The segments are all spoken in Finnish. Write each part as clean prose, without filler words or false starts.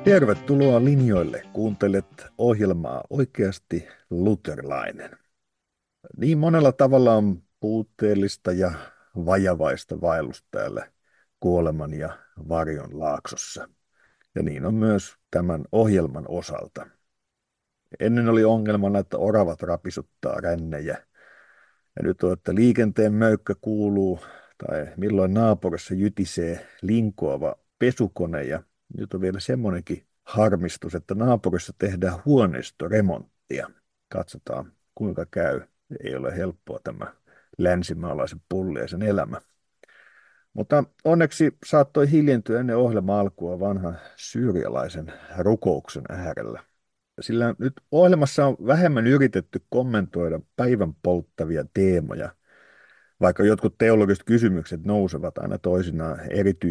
Tervetuloa linjoille. Kuuntelet ohjelmaa Oikeasti luterilainen. Niin monella tavalla on puutteellista ja vajavaista vaellus täällä kuoleman ja varjon laaksossa. Ja niin on myös tämän ohjelman osalta. Ennen oli ongelmana, että oravat rapisuttaa rännejä. Ja nyt on, että liikenteen möykkä kuuluu, tai milloin naapurissa jytisee linkoava pesukone. Ja nyt on vielä semmoinenkin harmistus, että naapurissa tehdään huoneistoremonttia. Katsotaan, kuinka käy. Ei ole helppoa tämä länsimaalaisen pulliaisen elämä. Mutta onneksi saattoi hiljentyä ennen ohjelman alkua vanhan syyrialaisen rukouksen äärellä. Sillä nyt ohjelmassa on vähemmän yritetty kommentoida päivän polttavia teemoja, vaikka jotkut teologiset kysymykset nousevat aina toisinaan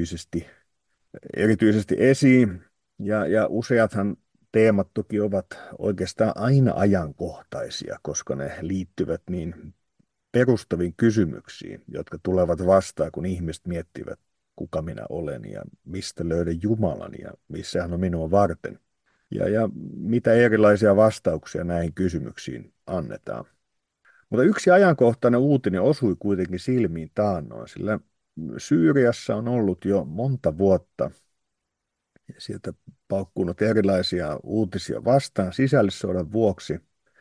erityisesti esiin. Ja useathan teemat toki ovat oikeastaan aina ajankohtaisia, koska ne liittyvät niin perustaviin kysymyksiin, jotka tulevat vastaan, kun ihmiset miettivät, kuka minä olen ja mistä löydän Jumalan ja missä hän on minua varten. Ja mitä erilaisia vastauksia näihin kysymyksiin annetaan. Mutta yksi ajankohtainen uutinen osui kuitenkin silmiin taannoin, sillä Syyriassa on ollut jo monta vuotta sieltä paukkunut erilaisia uutisia vastaan sisällissodan vuoksi.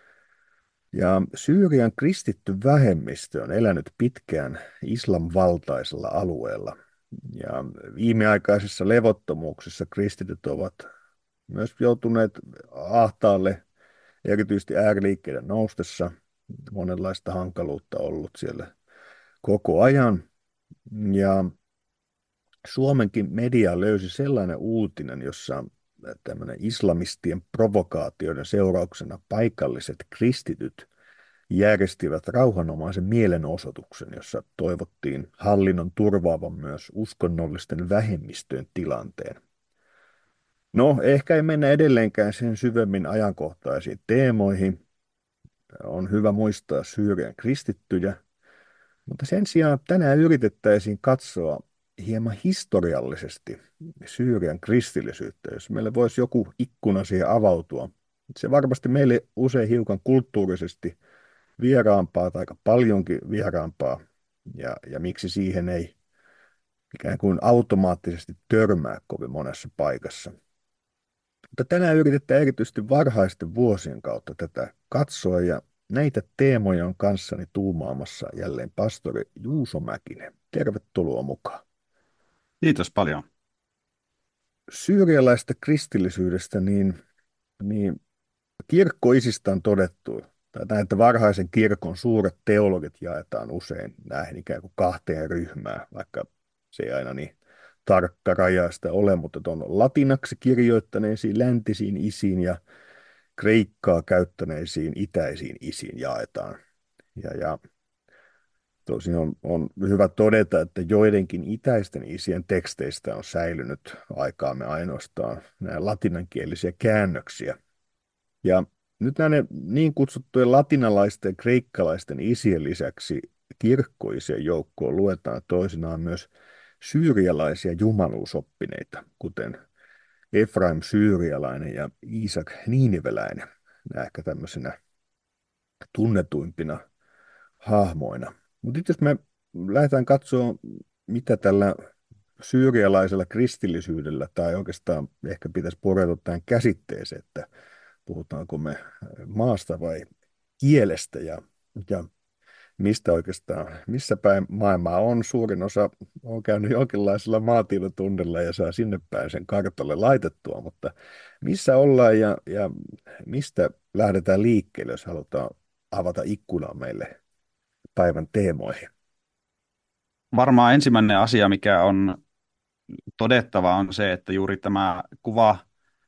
Ja Syyrian kristitty vähemmistö on elänyt pitkään islamvaltaisella alueella. Ja viimeaikaisissa levottomuuksissa kristityt ovat myös joutuneet ahtaalle, erityisesti ääriliikkeiden noustessa. Monenlaista hankaluutta ollut siellä koko ajan. Ja Suomenkin media löysi sellainen uutinen, jossa tämmöinen islamistien provokaatioiden seurauksena paikalliset kristityt järjestivät rauhanomaisen mielenosoituksen, jossa toivottiin hallinnon turvaavan myös uskonnollisten vähemmistöjen tilanteen. No, ehkä ei mennä edelleenkään sen syvemmin ajankohtaisiin teemoihin. On hyvä muistaa Syyrian kristittyjä, mutta sen sijaan tänään yritettäisiin katsoa hieman historiallisesti Syyrian kristillisyyttä, jos meille voisi joku ikkuna siihen avautua. Se varmasti meille usein hiukan kulttuurisesti vieraampaa tai aika paljonkin vieraampaa, ja miksi siihen ei ikään kuin automaattisesti törmää kovin monessa paikassa. Mutta tänään yritetään erityisesti varhaisten vuosien kautta tätä katsoa, ja näitä teemoja on kanssani tuumaamassa jälleen pastori Juuso Mäkinen. Tervetuloa mukaan. Kiitos paljon. Syyrialaisesta kristillisyydestä niin kirkkoisista on todettu, tai näitä varhaisen kirkon suuret teologit jaetaan usein näihin ikään kuin kahteen ryhmään, vaikka se ei aina niin tarkkarajaista ole, mutta tuon latinaksi kirjoittaneisiin läntisiin isiin ja kreikkaa käyttäneisiin itäisiin isiin jaetaan. Ja tosin on hyvä todeta, että joidenkin itäisten isien teksteistä on säilynyt aikaamme ainoastaan nämä latinankielisiä käännöksiä. Ja nyt näiden niin kutsuttujen latinalaisten ja kreikkalaisten isien lisäksi kirkkoisien joukkoon luetaan toisinaan myös syyrialaisia jumaluusoppineita, kuten Efraim Syyrialainen ja Iisak Niiniveläinen, nämä ehkä tämmöisenä tunnetuimpina hahmoina. Mutta jos me lähdetään katsoa, mitä tällä syyrialaisella kristillisyydellä, tai oikeastaan ehkä pitäisi pureutua tähän käsitteeseen, että puhutaanko me maasta vai kielestä ja mistä oikeastaan, missä päin maailmaa on. Suurin osa on käynyt jonkinlaisella maatietotunnilla ja saa sinne päin sen kartalle laitettua, mutta missä ollaan ja mistä lähdetään liikkeelle, jos halutaan avata ikkunaa meille päivän teemoihin. Varmaan ensimmäinen asia, mikä on todettava, on se, että juuri tämä kuva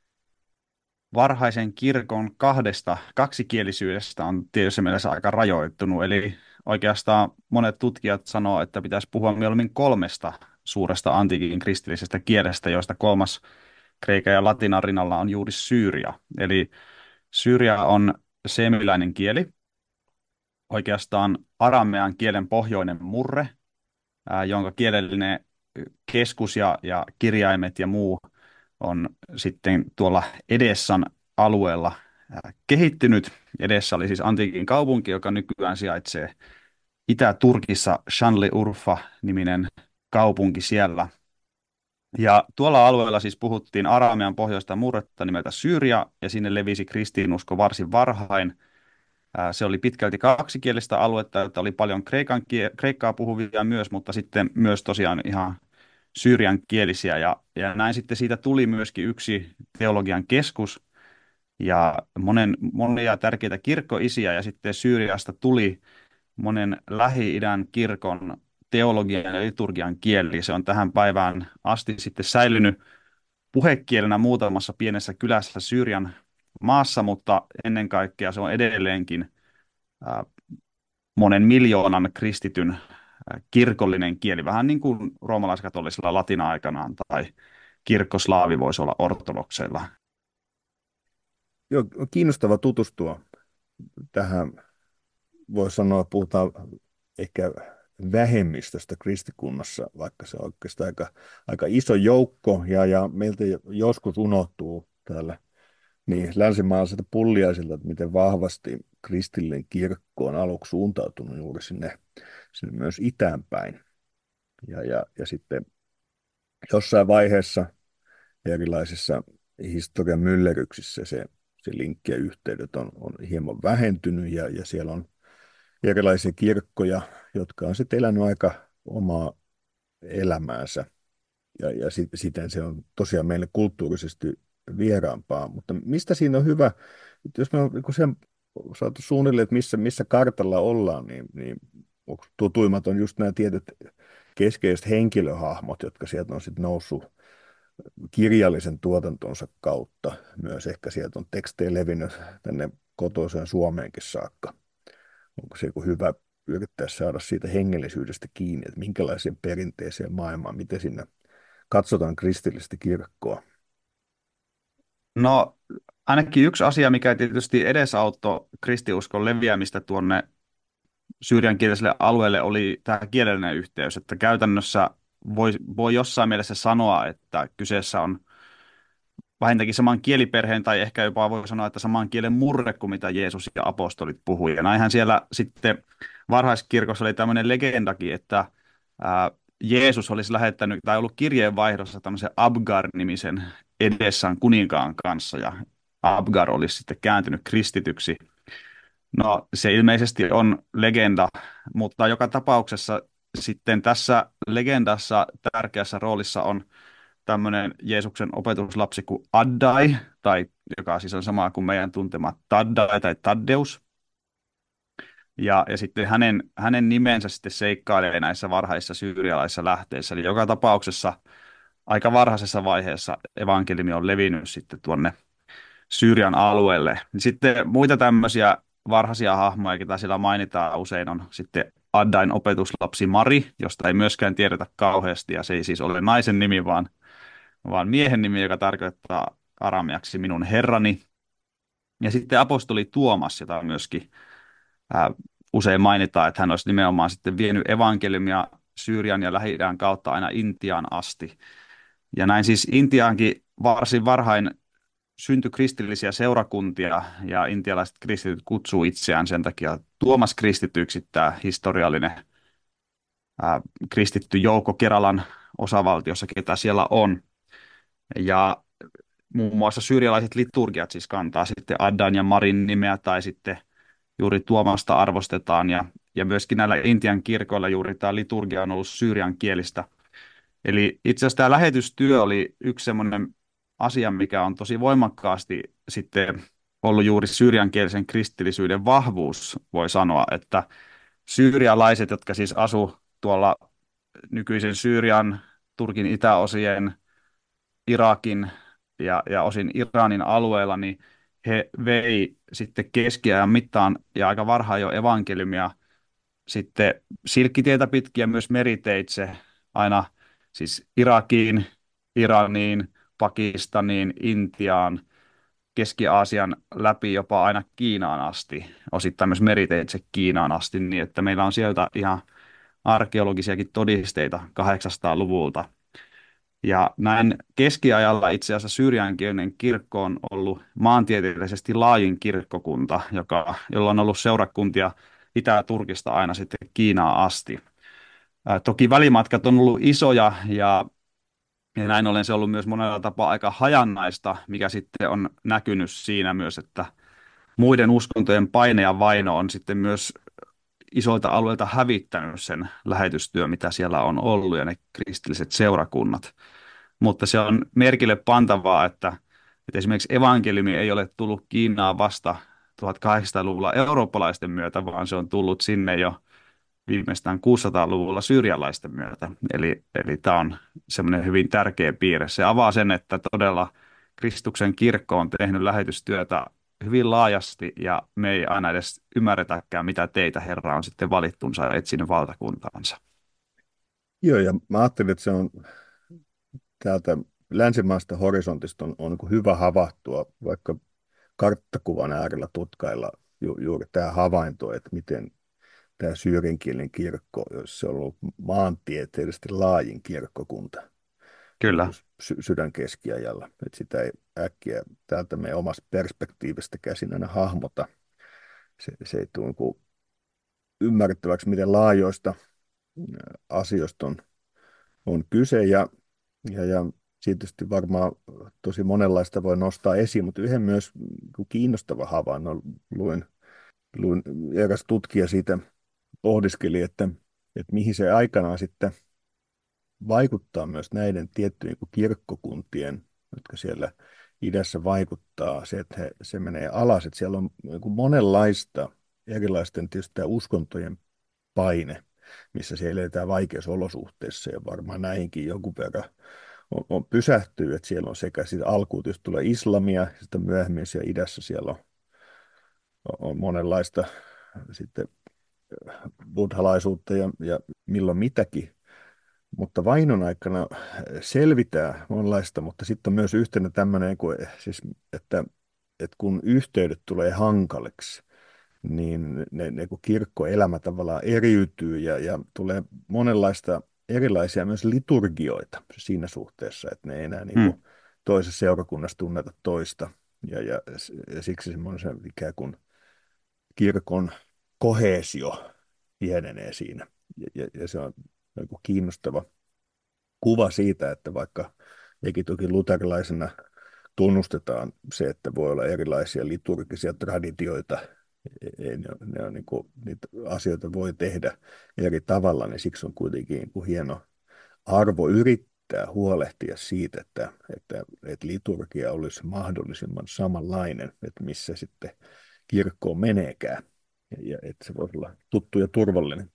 varhaisen kirkon kaksikielisyydestä on tietysti mielessä aika rajoittunut. Eli oikeastaan monet tutkijat sanoo, että pitäisi puhua mieluummin kolmesta suuresta antiikin kristillisestä kielestä, joista kolmas kreikan ja latinan rinnalla on juuri syyria. Eli syyria on seemiläinen kieli, oikeastaan aramean kielen pohjoinen murre, jonka kielellinen keskus ja kirjaimet ja muu on sitten tuolla Edessan alueella kehittynyt. Edessa oli siis antiikin kaupunki, joka nykyään sijaitsee Itä-Turkissa, Şanlıurfa-niminen kaupunki siellä. Ja tuolla alueella siis puhuttiin aramean pohjoista murretta nimeltä Syyria, ja sinne levisi kristinusko varsin varhain. Se oli pitkälti kaksikielistä aluetta, että oli paljon kreikkaa puhuvia myös, mutta sitten myös tosiaan ihan syyrian kielisiä. Ja näin sitten siitä tuli myöskin yksi teologian keskus ja monia tärkeitä kirkkoisiä, ja sitten Syyriasta tuli monen Lähi-idän kirkon teologian ja liturgian kieli. Se on tähän päivään asti sitten säilynyt puhekielenä muutamassa pienessä kylässä Syyrian maassa, mutta ennen kaikkea se on edelleenkin ää, monen miljoonan kristityn kirkollinen kieli, vähän niin kuin roomalaiskatolisella latina aikanaan tai kirkkoslaavi voisi olla ortodokseilla. Joo, on kiinnostava tutustua tähän. Voi sanoa, puhutaan ehkä vähemmistöstä kristikunnassa, vaikka se on oikeastaan aika iso joukko, ja meiltä joskus unohtuu täällä niin länsimaalaisilta pulliaisilta, että miten vahvasti kristillinen kirkko on aluksi suuntautunut juuri sinne myös itään päin. Ja sitten jossain vaiheessa erilaisissa historian myllerryksissä se linkki ja yhteydet on hieman vähentynyt, ja siellä on erilaisia kirkkoja, jotka on sitten elänyt aika omaa elämäänsä, ja siten se on tosiaan meille kulttuurisesti vieraampaa. Mutta mistä siinä on hyvä, että jos me on niin sen saatu suunnilleen, että missä kartalla ollaan, niin tutuimmat on just nämä tietyt keskeiset henkilöhahmot, jotka sieltä on sitten noussut kirjallisen tuotantonsa kautta. Myös ehkä sieltä on tekstejä levinnyt tänne kotoiseen Suomeenkin saakka. Onko se joku hyvä yrittää saada siitä hengellisyydestä kiinni, että minkälaiseen perinteeseen maailmaan, miten sinne katsotaan kristillistä kirkkoa? No ainakin yksi asia, mikä tietysti edesauttoi kristiuskon leviämistä tuonne syyriankieliselle alueelle, oli tämä kielellinen yhteys, että käytännössä voi jossain mielessä sanoa, että kyseessä on vähintäänkin saman kieliperheen tai ehkä jopa voi sanoa, että saman kielen murre kuin mitä Jeesus ja apostolit puhui. Ja näinhän siellä sitten varhaiskirkossa oli tämmöinen legendakin, että Jeesus olisi lähettänyt tai ollut kirjeenvaihdossa tämmöisen Abgar-nimisen Edessan kuninkaan kanssa, ja Abgar olisi sitten kääntynyt kristityksi. No se ilmeisesti on legenda, mutta joka tapauksessa sitten tässä legendassa tärkeässä roolissa on tämmöinen Jeesuksen opetuslapsi kuin Addai, tai joka siis on sama kuin meidän tuntema Taddai tai Taddeus. Ja sitten hänen nimensä sitten seikkailee näissä varhaisissa syyrialaisissa lähteissä. Eli joka tapauksessa aika varhaisessa vaiheessa evankeliumi on levinnyt sitten tuonne Syyrian alueelle. Sitten muita tämmöisiä varhaisia hahmoja, joita siellä mainitaan usein, on sitten Addain opetuslapsi Mari, josta ei myöskään tiedetä kauheasti, ja se ei siis ole naisen nimi, vaan miehen nimi, joka tarkoittaa arameaksi minun herrani. Ja sitten apostoli Tuomas, jota myöskin usein mainitaan, että hän olisi nimenomaan sitten vienyt evankeliumia Syyrian ja Lähi-idän kautta aina Intiaan asti. Ja näin siis Intiaankin varsin varhain syntyi kristillisiä seurakuntia, ja intialaiset kristityt kutsuu itseään sen takia Tuomas kristityksi, tämä historiallinen kristitty joukko Keralan osavaltiossa, ketä siellä on. Ja muun muassa syyrialaiset liturgiat siis kantaa sitten Addan ja Marin nimeä, tai sitten juuri Tuomasta arvostetaan, ja myöskin näillä Intian kirkoilla juuri tämä liturgia on ollut syyrian kielistä. Eli itse asiassa tämä lähetystyö oli yksi semmoinen asia, mikä on tosi voimakkaasti sitten ollut juuri syyriankielisen kristillisyyden vahvuus, voi sanoa, että syyrialaiset, jotka siis asu tuolla nykyisen Syyrian, Turkin itäosien, Irakin ja osin Iranin alueella, niin he vei sitten keskiajan mittaan ja aika varhain jo evankeliumia sitten silkkitietä pitkin ja myös meriteitse aina siis Irakiin, Iraniin, Pakistaniin, Intiaan, Keski-Aasian läpi jopa aina Kiinaan asti, osittain myös meriteitse Kiinaan asti, niin että meillä on sieltä ihan arkeologisiakin todisteita 800-luvulta. Ja näin keskiajalla itse asiassa syyriankielinen kirkko on ollut maantieteellisesti laajin kirkkokunta, jolla on ollut seurakuntia Itä-Turkista aina sitten Kiinaan asti. Toki välimatkat on ollut isoja ja näin ollen se on ollut myös monella tapaa aika hajannaista, mikä sitten on näkynyt siinä myös, että muiden uskontojen paine ja vaino on sitten myös isoilta alueilta hävittänyt sen lähetystyö, mitä siellä on ollut ja ne kristilliset seurakunnat. Mutta se on merkille pantavaa, että esimerkiksi evankeliumi ei ole tullut Kiinaan vasta 1800-luvulla eurooppalaisten myötä, vaan se on tullut sinne jo viimeistään 600-luvulla syyrialaisten myötä. Eli tämä on semmoinen hyvin tärkeä piirre. Se avaa sen, että todella Kristuksen kirkko on tehnyt lähetystyötä hyvin laajasti ja me ei aina edes ymmärretäkään, mitä teitä Herra on sitten valittunsa ja etsinyt valtakuntaansa. Joo, ja mä ajattelin, että se on täältä länsimaista horisontista on niin kuin hyvä havahtua, vaikka karttakuvan äärellä tutkailla juuri tämä havainto, että miten tämä syyriankielinen kirkko, jos se on ollut maantieteellisesti laajin kirkkokunta niin Kyllä. kuin sydän keskiajalla. Että sitä ei äkkiä täältä meidän omasta perspektiivistä käsin aina hahmota. Se ei tule niin kuin ymmärrettäväksi, miten laajoista asioista on kyse. Ja tietysti varmaan tosi monenlaista voi nostaa esiin, mutta yhden myös kiinnostava havainnon luin eräs tutkija siitä pohdiskeli, että mihin se aikanaan sitten vaikuttaa myös näiden tiettyjen niin kirkkokuntien, jotka siellä idässä vaikuttaa, se, että se menee alas, että siellä on niin kuin monenlaista erilaisten tietysti tämä uskontojen paine, missä siellä eletään vaikeissa olosuhteissa ja varmaan näihinkin jonkun verran on pysähtyy, että siellä on sekä siitä alkuun tietysti tulee islamia, ja sitten myöhemmin siellä idässä siellä on monenlaista sitten buddhalaisuutta ja milloin mitäkin, mutta vainon aikana selvitään monenlaista, mutta sitten on myös yhtenä tämmöinen, siis, että kun yhteydet tulee hankaliksi, niin ne kun kirkkoelämä tavallaan eriytyy ja tulee monenlaista erilaisia myös liturgioita siinä suhteessa, että ne ei enää niin Mm. kuin toisessa seurakunnassa tunneta toista. Ja siksi semmoinen se ikään kuin kirkon koheesio pienenee siinä. Ja se on niin kuin kiinnostava kuva siitä, että vaikka mekin toki luterilaisena tunnustetaan se, että voi olla erilaisia liturgisia traditioita, ne on niin kuin, niitä asioita voi tehdä eri tavalla, niin siksi on kuitenkin niin kuin hieno arvo yrittää huolehtia siitä, että liturgia olisi mahdollisimman samanlainen, että missä sitten kirkkoon meneekään, ja että se voisi olla tuttu ja turvallinen.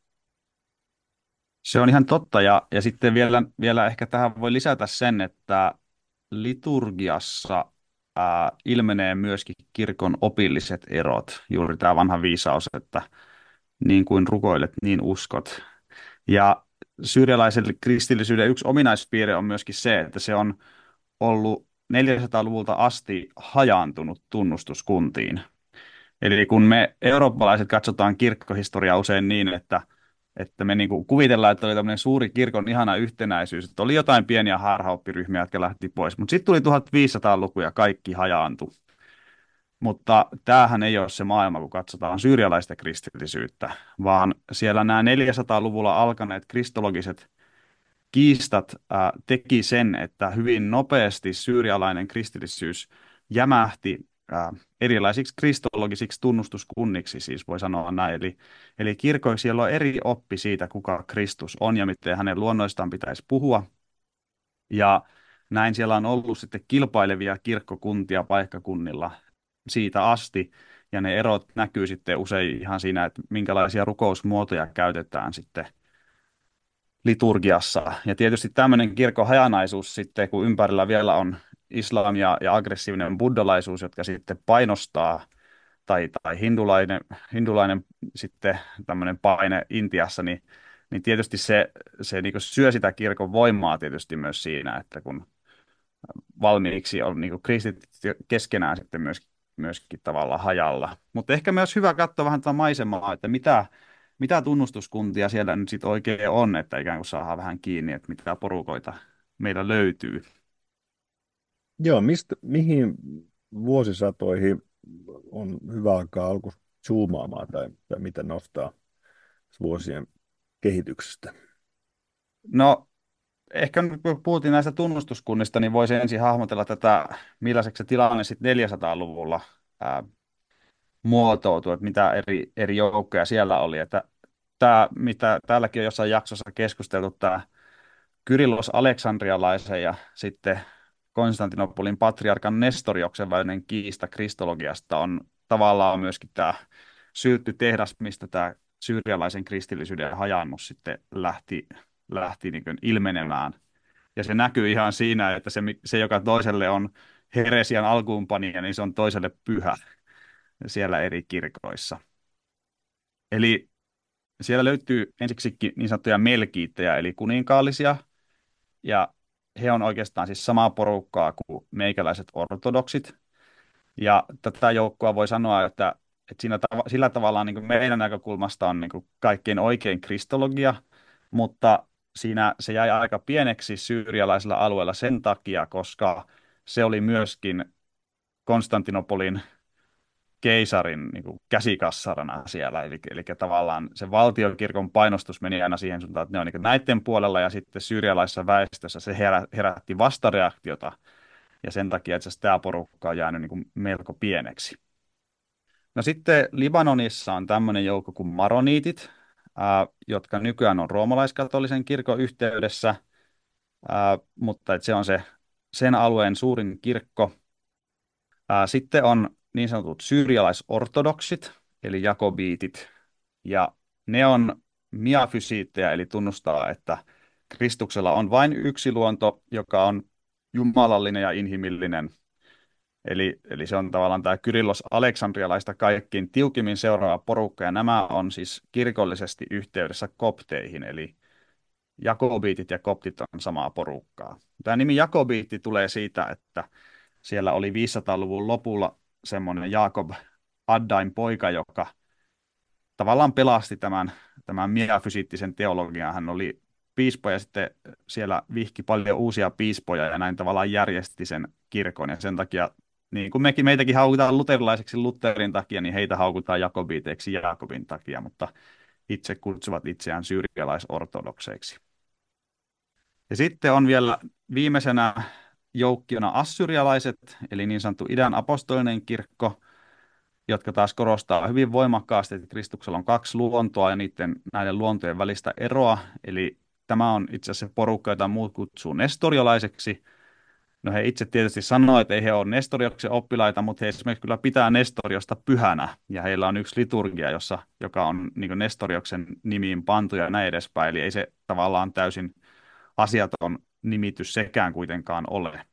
Se on ihan totta ja sitten vielä ehkä tähän voi lisätä sen, että liturgiassa ilmenee myöskin kirkon opilliset erot. Juuri tämä vanha viisaus, että niin kuin rukoilet, niin uskot. Ja syyrialaisen kristillisyyden yksi ominaispiirre on myöskin se, että se on ollut 400-luvulta asti hajaantunut tunnustuskuntiin. Eli kun me eurooppalaiset katsotaan kirkkohistoriaa usein niin, että me niinku kuvitellaan, että oli tämmöinen suuri kirkon ihana yhtenäisyys, että oli jotain pieniä harhaoppiryhmiä, jotka lähti pois. Mutta sitten tuli 1500-luku ja kaikki hajaantui. Mutta tämähän ei ole se maailma, kun katsotaan syyrialaista kristillisyyttä, vaan siellä nämä 400-luvulla alkaneet kristologiset kiistat teki sen, että hyvin nopeasti syyrialainen kristillisyys jämähti erilaisiksi kristologisiksi tunnustuskunniksi, siis voi sanoa näin. Eli kirkoissa siellä on eri oppi siitä, kuka Kristus on ja miten hänen luonnoistaan pitäisi puhua. Ja näin siellä on ollut sitten kilpailevia kirkkokuntia paikkakunnilla siitä asti. Ja ne erot näkyy sitten usein ihan siinä, että minkälaisia rukousmuotoja käytetään sitten liturgiassa. Ja tietysti tämmöinen kirkon hajanaisuus sitten, kun ympärillä vielä on islam ja aggressiivinen buddhalaisuus, jotka sitten painostaa, tai hindulainen sitten tämmöinen paine Intiassa, niin tietysti se niin kuin syö sitä kirkon voimaa tietysti myös siinä, että kun valmiiksi on niin kuin kristityt keskenään sitten myöskin tavallaan hajalla. Mutta ehkä myös hyvä katsoa vähän tätä maisemaa, että mitä tunnustuskuntia siellä nyt sitten oikein on, että ikään kuin saadaan vähän kiinni, että mitä porukoita meillä löytyy. Joo, mihin vuosisatoihin on hyvä alkaa alku zoomaamaan tai mitä nostaa vuosien kehityksestä? No, ehkä nyt kun puhuttiin näistä tunnustuskunnista, niin voisi ensin hahmotella tätä, millaiseksi se tilanne sitten 400-luvulla muotoutui, että mitä eri joukkoja siellä oli. Että tämä, mitä täälläkin on jossain jaksossa keskusteltu, tämä Kyrillos Aleksandrialaisen ja sitten Konstantinopolin patriarkan Nestorioksen välinen kiista kristologiasta on tavallaan myöskin tämä syltty tehdas, mistä tämä syyrialaisen kristillisyyden hajannus sitten lähti niin kuin ilmenemään. Ja se näkyy ihan siinä, että se joka toiselle on heresian alkuunpanija, niin se on toiselle pyhä siellä eri kirkoissa. Eli siellä löytyy ensiksikin niin sanottuja melkiittejä, eli kuninkaallisia, ja he on oikeastaan siis samaa porukkaa kuin meikäläiset ortodoksit. Ja tätä joukkoa voi sanoa, että sillä tavalla niin kuin meidän näkökulmasta on niin kuin kaikkein oikein kristologia, mutta siinä se jäi aika pieneksi syyrialaisilla alueilla sen takia, koska se oli myöskin Konstantinopolin keisarin niin kuin käsikassarana siellä. Eli tavallaan se valtiokirkon painostus meni aina siihen suuntaan, että ne on niin kuin näiden puolella, ja sitten syyrialaisessa väestössä se herätti vastareaktiota, ja sen takia itse asiassa tämä porukka on jäänyt niin kuin melko pieneksi. No sitten Libanonissa on tämmöinen joukko kuin maroniitit, jotka nykyään on roomalaiskatolisen kirkon yhteydessä, mutta se on sen alueen suurin kirkko. Sitten on niin sanotut syyrialaisortodoksit, eli jakobiitit, ja ne on miafysiittejä, eli tunnustaa, että Kristuksella on vain yksi luonto, joka on jumalallinen ja inhimillinen. Eli se on tavallaan tämä Kyrillos Aleksandrialaista kaikkein tiukimmin seuraava porukka, ja nämä on siis kirkollisesti yhteydessä kopteihin, eli jakobiitit ja koptit on samaa porukkaa. Tämä nimi jakobiitti tulee siitä, että siellä oli 500-luvun lopulla semmoinen Jaakob Addain poika, joka tavallaan pelasti tämän miafysiittisen teologian. Hän oli piispa ja sitten siellä vihki paljon uusia piispoja ja näin tavallaan järjesti sen kirkon. Ja sen takia, niin kuin meitäkin haukutaan luterilaiseksi Lutherin takia, niin heitä haukutaan jakobiiteiksi Jaakobin takia, mutta itse kutsuvat itseään syyrialaisortodokseiksi. Ja sitten on vielä viimeisenä joukkiona assyrialaiset, eli niin sanottu idän apostolinen kirkko, jotka taas korostaa hyvin voimakkaasti, että Kristuksella on kaksi luontoa ja näiden luontojen välistä eroa. Eli tämä on itse asiassa porukka, jota muut kutsuu nestoriolaiseksi. No he itse tietysti sanoo, että ei he ole Nestorioksen oppilaita, mutta he esimerkiksi kyllä pitää Nestoriosta pyhänä. Ja heillä on yksi liturgia, joka on niin Nestorioksen nimiin pantu ja näin edespäin. Eli ei se tavallaan täysin asiaton nimitys sekään kuitenkaan ole.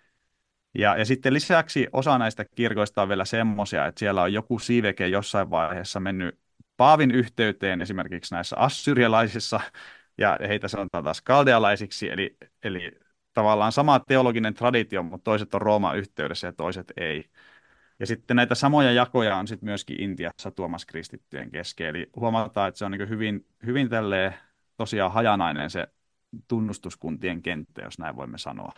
Ja sitten lisäksi osa näistä kirkoista on vielä semmoisia, että siellä on joku siiveke jossain vaiheessa mennyt paavin yhteyteen esimerkiksi näissä assyrialaisissa, ja heitä sanotaan taas kaldealaisiksi, eli tavallaan sama teologinen traditio, mutta toiset on Rooman yhteydessä ja toiset ei. Ja sitten näitä samoja jakoja on sitten myöskin Intiassa Tuomas kristittyjen kesken, eli huomataan, että se on niin hyvin, hyvin tälleen tosiaan hajanainen se tunnustuskuntien kenttä, jos näin voimme sanoa.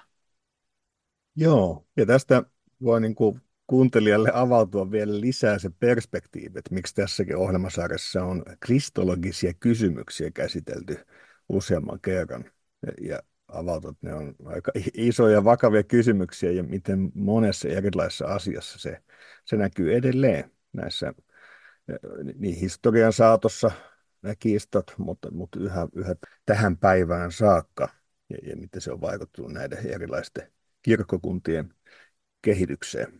Joo, ja tästä voi niin kuin kuuntelijalle avautua vielä lisää se perspektiivi, että miksi tässäkin ohjelmasarjassa on kristologisia kysymyksiä käsitelty useamman kerran. Ja avautua, että ne on aika isoja, vakavia kysymyksiä ja miten monessa erilaisessa asiassa se näkyy edelleen näissä niin historian saatossa nämä kiistat, mutta yhä tähän päivään saakka ja miten se on vaikuttanut näiden erilaisten kirkkokuntien kehitykseen.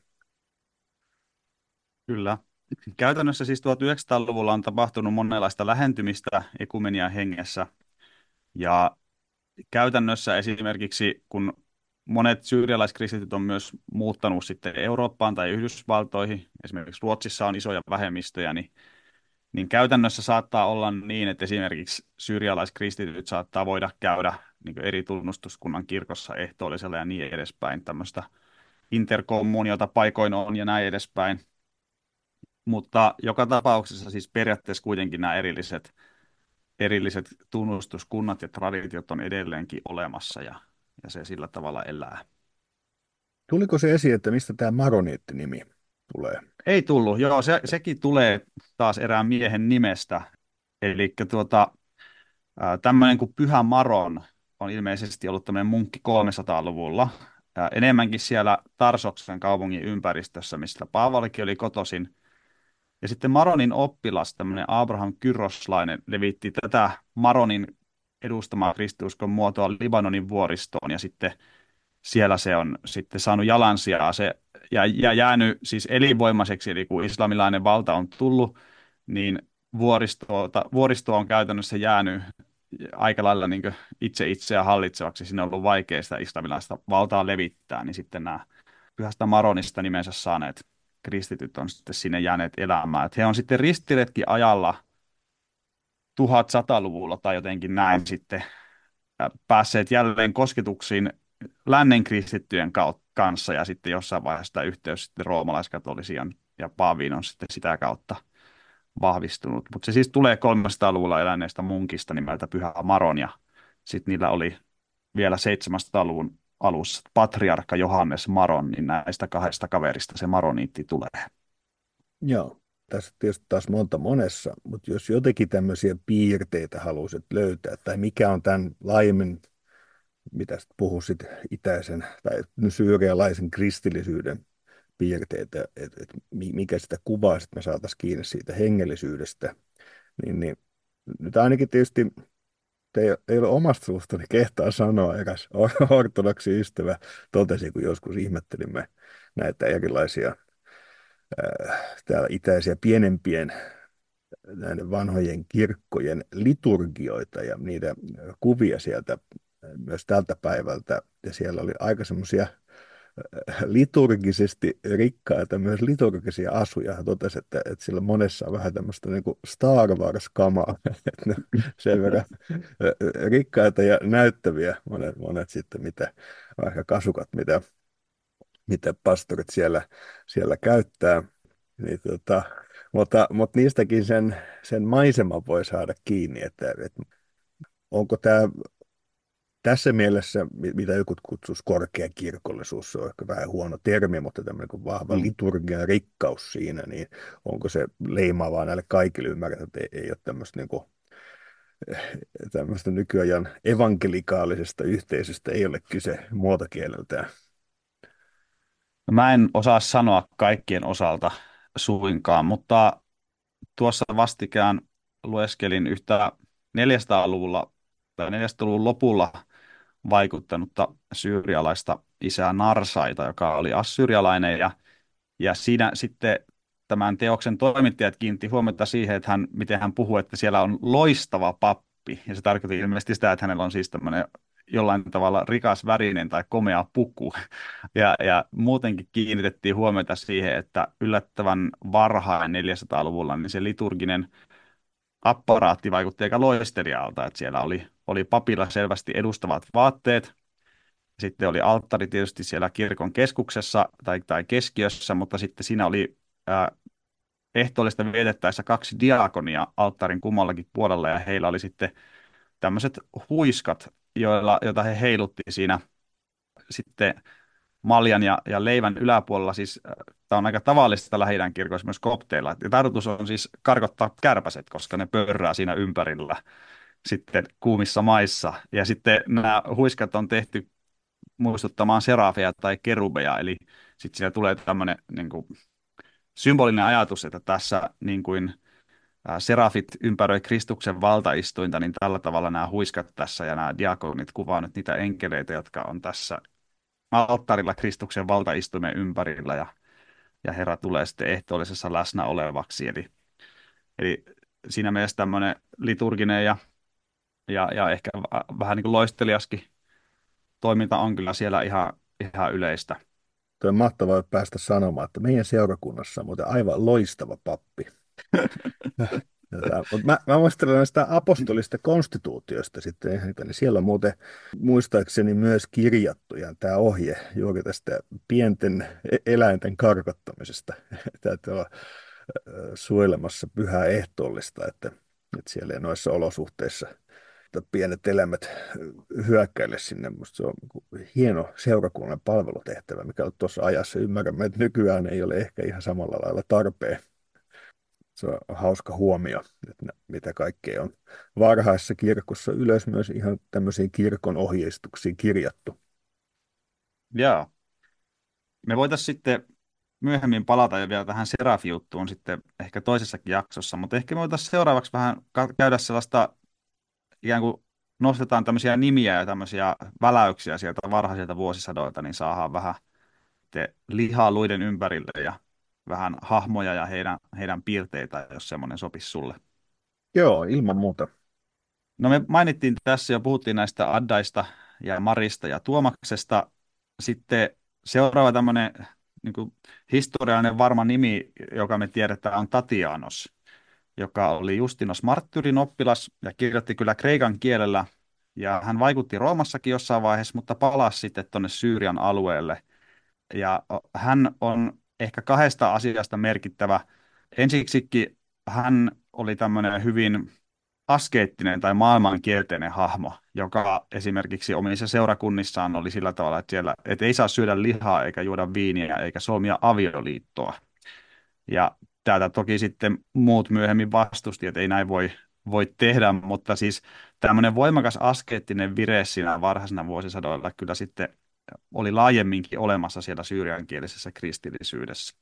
Kyllä. Käytännössä siis 1900-luvulla on tapahtunut monenlaista lähentymistä ekumenian hengessä. Ja käytännössä esimerkiksi, kun monet syyrialaiskristityt on myös muuttanut sitten Eurooppaan tai Yhdysvaltoihin, esimerkiksi Ruotsissa on isoja vähemmistöjä, niin käytännössä saattaa olla niin, että esimerkiksi syyrialaiskristityt saattaa voida käydä niin kuin eri tunnustuskunnan kirkossa ehtoollisella ja niin edespäin. Tämmöistä interkommuniota paikoin on ja näin edespäin. Mutta joka tapauksessa siis periaatteessa kuitenkin nämä erilliset tunnustuskunnat ja traditiot on edelleenkin olemassa. Ja ja se sillä tavalla elää. Tuliko se esiin, että mistä tämä Maroniitti-nimi tulee? Ei tullut, joo, sekin tulee taas erään miehen nimestä. Eli tämmöinen kuin Pyhä Maron on ilmeisesti ollut tämmöinen munkki 300-luvulla. Enemmänkin siellä Tarsoksen kaupungin ympäristössä, mistä Paavalikin oli kotoisin. Ja sitten Maronin oppilas, tämmöinen Abraham Kyroslainen, levitti tätä Maronin edustamaa kristiuskon muotoa Libanonin vuoristoon, ja sitten siellä se on sitten saanut jalansijaa se, ja jäänyt siis elinvoimaiseksi, eli kun islamilainen valta on tullut, niin vuoristo on käytännössä jäänyt aika lailla niin kuin itse itseään hallitsevaksi. Siinä on ollut vaikea sitä islamilaista valtaa levittää, niin sitten nämä Pyhästä Maronista nimensä saaneet kristityt on sitten sinne jääneet elämään. Et he on sitten ristiretki ajalla 1100-luvulla tai jotenkin näin sitten päässeet jälleen kosketuksiin lännen kristittyjen kanssa, ja sitten jossain vaiheessa tämä yhteys sitten roomalaiskatolisian ja paaviin on sitten sitä kautta vahvistunut. Mutta se siis tulee 300-luvulla eläneestä munkista nimeltä Pyhä Maron, ja sitten niillä oli vielä 700-luvun alussa patriarkka Johannes Maron, niin näistä kahdesta kaverista se maroniitti tulee. Joo, tässä tietysti taas monta monessa, mutta jos jotenkin tämmöisiä piirteitä haluaisit löytää, tai mikä on tämän laajemmin, mitä puhuisit itäisen tai syyrialaisen kristillisyyden piirteitä, että mikä sitä kuvaa, että me saataisiin kiinni siitä hengellisyydestä, niin nyt ainakin tietysti ei ole omasta suustani kehtaa sanoa, eräs ortodoksi ystävä totesi, kun joskus ihmettelimme näitä erilaisia täällä itäisiä pienempien näiden vanhojen kirkkojen liturgioita ja niitä kuvia sieltä myös tältä päivältä. Ja siellä oli aika semmoisia liturgisesti rikkaita, myös liturgisia asuja. Hän totesi, että sillä monessa on vähän tämmöistä niin kuin Star Wars-kamaa, että ne sen verran rikkaita ja näyttäviä monet sitten, mitä vaikka kasukat, mitä pastorit siellä käyttää. Niin mutta niistäkin sen maiseman voi saada kiinni, että onko tämä tässä mielessä, mitä joku kutsuisi korkeakirkollisuus, se on ehkä vähän huono termi, mutta tämmöinen kuin vahva Mm. liturgian rikkaus siinä, niin onko se leimaavaa näille kaikille ymmärretä, että ei ole tämmöistä, niin kuin, tämmöistä nykyajan evankelikaalisesta yhteisöstä ei ole kyse muotokieleltään. No, mä en osaa sanoa kaikkien osalta suinkaan, mutta tuossa vastikään lueskelin yhtä 400-luvulla tai 400-luvun lopulla vaikuttanutta syyrialaista isää Narsaita, joka oli assyrialainen, ja siinä sitten tämän teoksen toimittajat kiinnitti huomiota siihen, että miten hän puhuu, että siellä on loistava pappi, ja se tarkoitti ilmeisesti sitä, että hänellä on siis tämmöinen jollain tavalla rikas värinen tai komea puku, ja muutenkin kiinnitettiin huomiota siihen, että yllättävän varhain 400-luvulla niin se liturginen apparaatti vaikutti aika loistelijalta, että siellä oli papilla selvästi edustavat vaatteet. Sitten oli alttari tietysti siellä kirkon keskuksessa tai keskiössä, mutta sitten siinä oli ehtoollista vietettäessä kaksi diakonia alttarin kummallakin puolella, ja heillä oli sitten tämmöiset huiskat, joita he heilutti siinä sitten maljan ja leivän yläpuolella. Siis tämä on aika tavallista Lähi-idän kirkoissa myös kopteilla. Ja tarkoitus on siis karkottaa kärpäset, koska ne pörrää siinä ympärillä sitten kuumissa maissa. Ja sitten nämä huiskat on tehty muistuttamaan serafeja tai kerubeja, eli sitten siinä tulee tämmöinen niin kuin symbolinen ajatus, että tässä niin kuin serafit ympäröi Kristuksen valtaistuinta, niin tällä tavalla nämä huiskat tässä ja nämä diakonit kuvaa nyt niitä enkeleitä, jotka on tässä alttarilla Kristuksen valtaistuimen ympärillä, ja Herra tulee sitten ehtoollisessa läsnä olevaksi. Eli siinä mielessä tämmöinen liturginen ja ehkä vähän niin kuin loisteliaskin toiminta on kyllä siellä ihan yleistä. Tuo on mahtavaa päästä sanomaan, että meidän seurakunnassa on muuten aivan loistava pappi. Mutta mä muistelen sitä apostolista konstituutiosta sitten, niin siellä on muuten muistaakseni myös kirjattu ja tämä ohje juuri tästä pienten eläinten karkottamisesta. Täytyy olla suojelemassa pyhää ehtoollista, että siellä ei noissa olosuhteissa että pienet eläimet hyökkäile sinne. Musta se on hieno seurakunnan palvelutehtävä, mikä on tuossa ajassa. Ymmärrämme, että nykyään ei ole ehkä ihan samalla lailla tarpeen. Se on hauska huomio, että mitä kaikkea on varhaisessa kirkossa ylös myös ihan tämmöisiin kirkon ohjeistuksiin kirjattu. Joo. Me voitaisiin sitten myöhemmin palata jo vielä tähän Serafi-juttuun sitten ehkä toisessakin jaksossa, mutta ehkä me voitaisiin seuraavaksi vähän käydä sellaista, ikään kuin nostetaan tämmöisiä nimiä ja tämmöisiä väläyksiä sieltä varhaisilta vuosisadoilta, niin saadaan vähän lihaa luiden ympärille ja vähän hahmoja ja heidän piirteitä, jos semmoinen sopisi sulle. Joo, ilman muuta. No me mainittiin tässä jo, puhuttiin näistä Addaista ja Marista ja Tuomaksesta. Sitten seuraava tämmöinen niin kuin historiallinen varma nimi, joka me tiedetään, on Tatianos, joka oli Justinos Marttyrin oppilas ja kirjoitti kyllä kreikan kielellä. Ja hän vaikutti Roomassakin jossain vaiheessa, mutta palasi sitten tuonne Syyrian alueelle. Ja hän on ehkä kahdesta asiasta merkittävä. Ensiksikin hän oli tämmöinen hyvin askeettinen tai maailmankielteinen hahmo, joka esimerkiksi omissa seurakunnissaan oli sillä tavalla, että siellä et ei saa syödä lihaa eikä juoda viiniä eikä solmia avioliittoa. Ja tätä toki sitten muut myöhemmin vastusti, että ei näin voi tehdä, mutta siis tämmöinen voimakas askeettinen vire siinä varhaisena vuosisadoilla kyllä sitten oli laajemminkin olemassa siellä syyriankielisessä kristillisyydessä.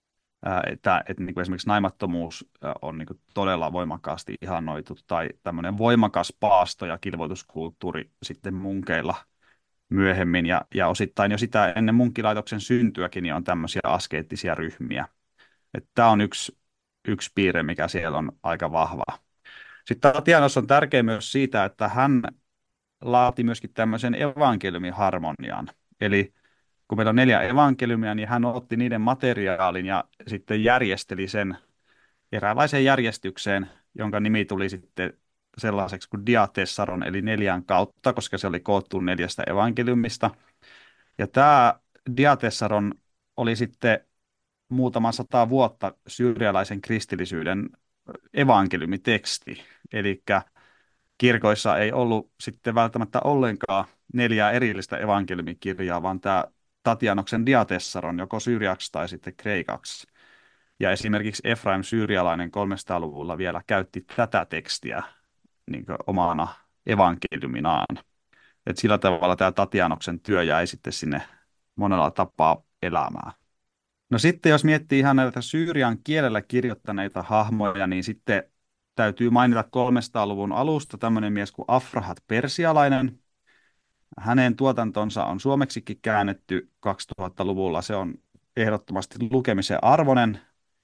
Että niin kuin esimerkiksi naimattomuus on niin kuin todella voimakkaasti ihannoitu, tai tämmöinen voimakas paasto- ja kilvoituskulttuuri sitten munkeilla myöhemmin, ja osittain jo sitä ennen munkkilaitoksen syntyäkin niin on tämmöisiä askeettisia ryhmiä. Tämä on yksi piirre, mikä siellä on aika vahva. Sitten Tatianos on tärkeä myös siitä, että hän laati myöskin tämmöisen evankeliumiharmonian, eli kun meillä on 4 evankeliumia, niin hän otti niiden materiaalin ja sitten järjesteli sen eräänlaiseen järjestykseen, jonka nimi tuli sitten sellaiseksi kuin diatessaron, eli 4 kautta, koska se oli koottu 4 evankeliumista. Ja tämä diatessaron oli sitten muutama 100 vuotta syyrialaisen kristillisyyden evankeliumiteksti. Eli kirkoissa ei ollut sitten välttämättä ollenkaan 4 erillistä evankeliumikirjaa, vaan tämä Tatianoksen diatessaron joko syyriaksi tai sitten kreikaksi. Ja esimerkiksi Efraim syyrialainen 300-luvulla vielä käytti tätä tekstiä niin kuin omana evankeliuminaan. Et sillä tavalla tämä Tatianoksen työ jäi sitten sinne monella tapaa elämään. No sitten jos miettii ihan näitä syyrian kielellä kirjoittaneita hahmoja, niin sitten täytyy mainita 300-luvun alusta tämmöinen mies kuin Afrahat persialainen. Hänen tuotantonsa on suomeksikin käännetty 2000-luvulla. Se on ehdottomasti lukemisen arvoinen.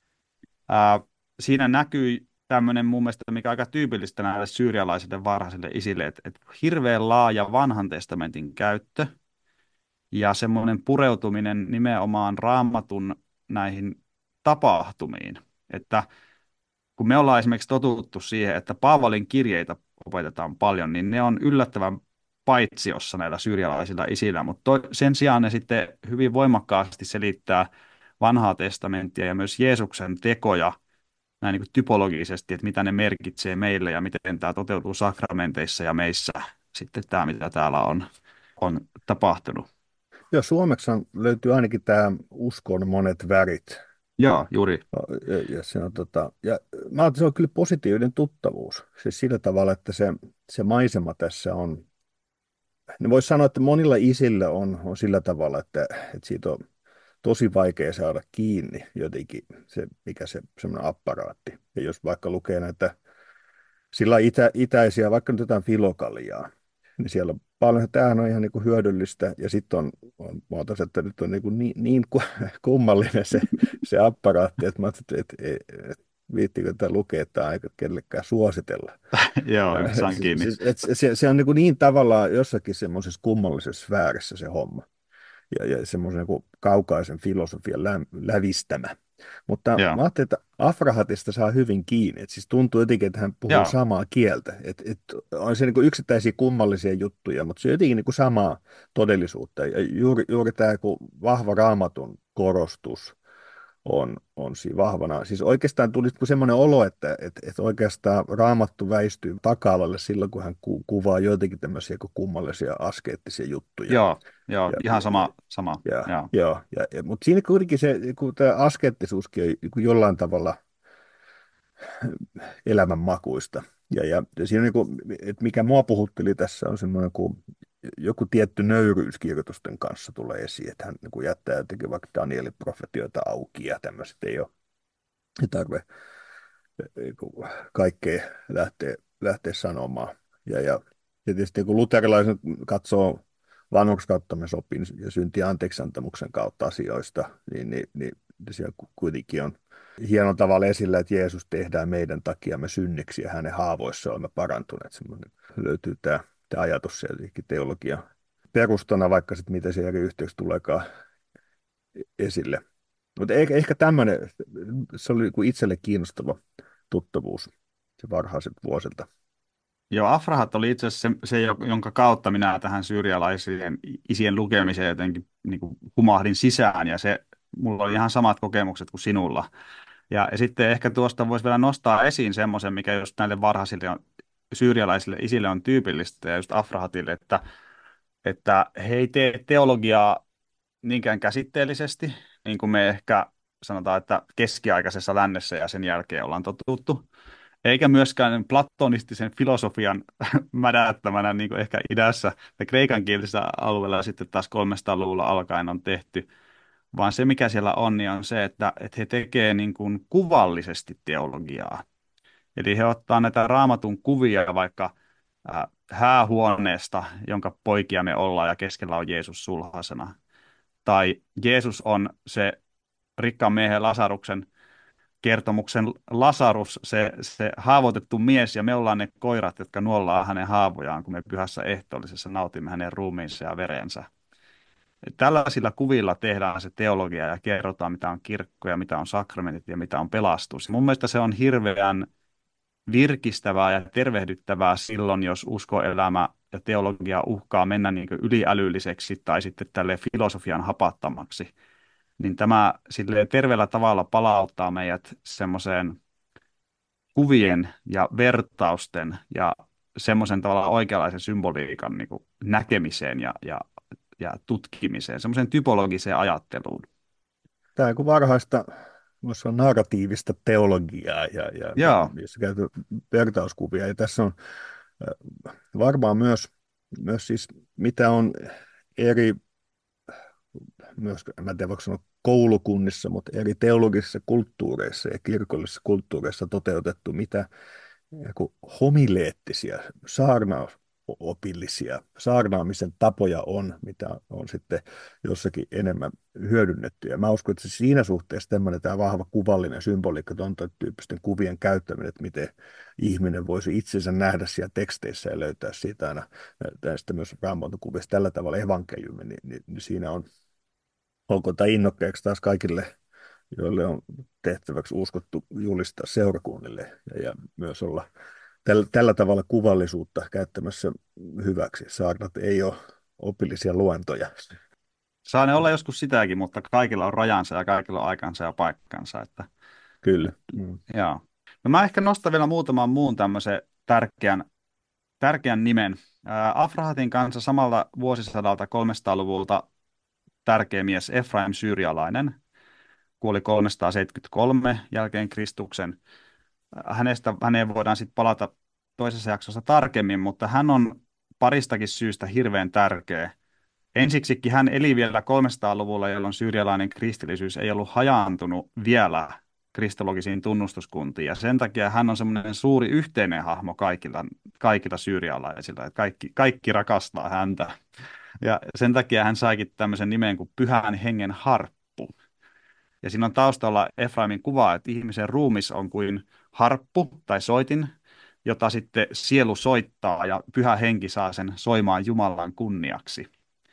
Siinä näkyy tämmöinen mun mielestä, mikä on aika tyypillistä näille syyrialaisille varhaisille isille, että hirveän laaja vanhan testamentin käyttö ja semmoinen pureutuminen nimenomaan Raamatun näihin tapahtumiin. Että kun me ollaan esimerkiksi totuttu siihen, että Paavalin kirjeitä opetetaan paljon, niin ne on yllättävän paitsiossa näillä syyrialaisilla isillä, mutta sen sijaan ne sitten hyvin voimakkaasti selittää vanhaa testamenttia ja myös Jeesuksen tekoja näin niin kuin typologisesti, että mitä ne merkitsee meille ja miten tämä toteutuu sakramenteissa ja meissä sitten tämä, mitä täällä on tapahtunut. Joo, suomeksi löytyy ainakin tämä uskon monet värit. Joo, juuri. Ja se on, ja mä ajattelin, että se on kyllä positiivinen tuttavuus. Siis sillä tavalla, että se maisema tässä on, ne voisi sanoa, että monilla isillä on sillä tavalla, että siitä on tosi vaikea saada kiinni jotenkin se, mikä se semmoinen apparaatti. Ja jos vaikka lukee näitä sillä itäisiä, vaikka nyt jotain filokaliaa, niin siellä on paljon, tämähän on ihan niin kuin hyödyllistä, ja sitten mä otan, että nyt on niin kummallinen se apparaatti, että mä ajattelin, että viittikö tätä lukea, että aika kellekään suositella. Joo, nyt saan kiinni. Se on niin tavallaan jossakin semmoisessa kummallisessa sfäärissä se homma, ja semmoisen niin kaukaisen filosofian lävistämä. Mutta Joo. mä ajattelin, että Afrahatista saa hyvin kiinni. Et siis tuntuu jotenkin, että hän puhuu Joo. samaa kieltä. On se niin kuin yksittäisiä kummallisia juttuja, mutta se on jotenkin niin kuin samaa todellisuutta. Ja juuri tämä vahva raamatun korostus on siinä vahvana. Siis oikeastaan tuli semmoinen olo, että oikeastaan Raamattu väistyy taka-alalle silloin, kun hän kuvaa joitakin tämmöisiä kummallisia askeettisia juttuja. Joo, joo, Ja, ihan sama, joo. mutta siinä kuitenkin se, kun tämä askeettisuuskin on niin kuin jollain tavalla elämänmakuista. Ja siinä on niin kuin, että mikä mua puhutteli tässä on semmoinen, kun joku tietty nöyryys kirjoitusten kanssa tulee esiin, että hän niin kuin jättää jotenkin vaikka Danielin profetioita auki ja tämmöiset ei tarvitse niin kuin kaikkea lähteä sanomaan. Ja tietysti kun luterilaiset katsoo vanhurskauttamisopin ja synti anteeksiantamuksen kautta asioista, niin siellä kuitenkin on hieno tavalla esillä, että Jeesus tehdään meidän takiamme synniksi ja hänen haavoissa olemme parantuneet. Semmoinen löytyy tämä ajatus sieltäkin teologian perustana, vaikka sitten miten se eri yhteyksi tuleekaan esille. Mutta ehkä tämmöinen, se oli itselle kiinnostava tuttavuus se varhaiset vuosilta. Joo, Afrahat oli itse asiassa jonka kautta minä tähän syyrialaisien isien lukemiseen jotenkin niin kuin humahdin sisään, ja mulla oli ihan samat kokemukset kuin sinulla. Ja sitten ehkä tuosta voisi vielä nostaa esiin semmoisen, mikä just näille varhaisille syyrialaisille isille on tyypillistä, ja just Afrahatille, että he ei tee teologiaa niinkään käsitteellisesti, niin kuin me ehkä sanotaan, että keskiaikaisessa lännessä ja sen jälkeen ollaan totuttu, eikä myöskään platonistisen filosofian mädättämänä, niin kuin ehkä idässä ja kreikan kielisellä alueella sitten taas 300-luvulla alkaen on tehty, vaan se, mikä siellä on, niin on se, että he tekevät niin kuin kuvallisesti teologiaa. Eli he ottaa näitä raamatun kuvia vaikka häähuoneesta, jonka poikia me ollaan, ja keskellä on Jeesus sulhasena. Tai Jeesus on se rikkaan miehen Lasaruksen kertomuksen Lasarus, se haavoitettu mies, ja me ollaan ne koirat, jotka nuollaan hänen haavojaan, kun me pyhässä ehtoollisessa nautimme hänen ruumiinsa ja verensä. Tällaisilla kuvilla tehdään se teologia ja kerrotaan, mitä on kirkko ja mitä on sakramentit ja mitä on pelastus. Mun mielestä se on hirveän virkistävää ja tervehdyttävää silloin, jos uskoelämä ja teologia uhkaa mennä niin kuin yliälylliseksi tai sitten tälle filosofian hapattamaksi. Niin tämä silleen terveellä tavalla palauttaa meidät semmoiseen kuvien ja vertausten ja semmoisen tavalla oikeanlaisen symboliikan niin kuin näkemiseen ja tutkimiseen, semmoiseen typologiseen ajatteluun. Tämä on kuin varhaista, voisi sanoa narratiivista teologiaa ja Joo, missä käytetään vertauskuvia. Ja tässä on varmaan myös siis, mitä on eri, myös, en tiedä voiko sanoa koulukunnissa, mutta eri teologisissa kulttuureissa ja kirkollisissa kulttuureissa toteutettu, mitä homileettisia, saarnaopillisia, saarnaamisen tapoja on, mitä on sitten jossakin enemmän hyödynnetty. Ja mä uskon, että siinä suhteessa tämmöinen tämä vahva kuvallinen symboliikka, tuon tyyppisten kuvien käyttäminen, että miten ihminen voisi itsensä nähdä siellä teksteissä ja löytää siitä aina tästä myös Raamatun kuvista tällä tavalla evankeliumi, niin siinä onko tämä innokkeeksi taas kaikille, joille on tehtäväksi uskottu julistaa seurakunnille ja myös olla tällä tavalla kuvallisuutta käyttämässä hyväksi. Saarnat ei ole opillisia luentoja. saa ne olla joskus sitäkin, mutta kaikilla on rajansa ja kaikilla on aikansa ja paikkansa. Kyllä. Mm. Joo. No mä ehkä nostan vielä muutaman muun tämmöisen tärkeän nimen. Afrahatin kanssa samalta vuosisadalta 300-luvulta tärkeä mies Efraim Syyrialainen kuoli 373 jälkeen Kristuksen. Häneen voidaan sitten palata toisessa jaksossa tarkemmin, mutta hän on paristakin syystä hirveän tärkeä. Ensiksikin hän eli vielä 300-luvulla, jolloin syyrialainen kristillisyys ei ollut hajaantunut vielä kristologisiin tunnustuskuntiin. Ja sen takia hän on semmoinen suuri yhteinen hahmo kaikilla syyrialaisilla. Että kaikki rakastaa häntä. Ja sen takia hän saikin tämmöisen nimen kuin Pyhän Hengen harppu. Ja siinä on taustalla Efraimin kuva, että ihmisen ruumis on kuin harppu tai soitin, jota sitten sielu soittaa ja Pyhä Henki saa sen soimaan Jumalan kunniaksi.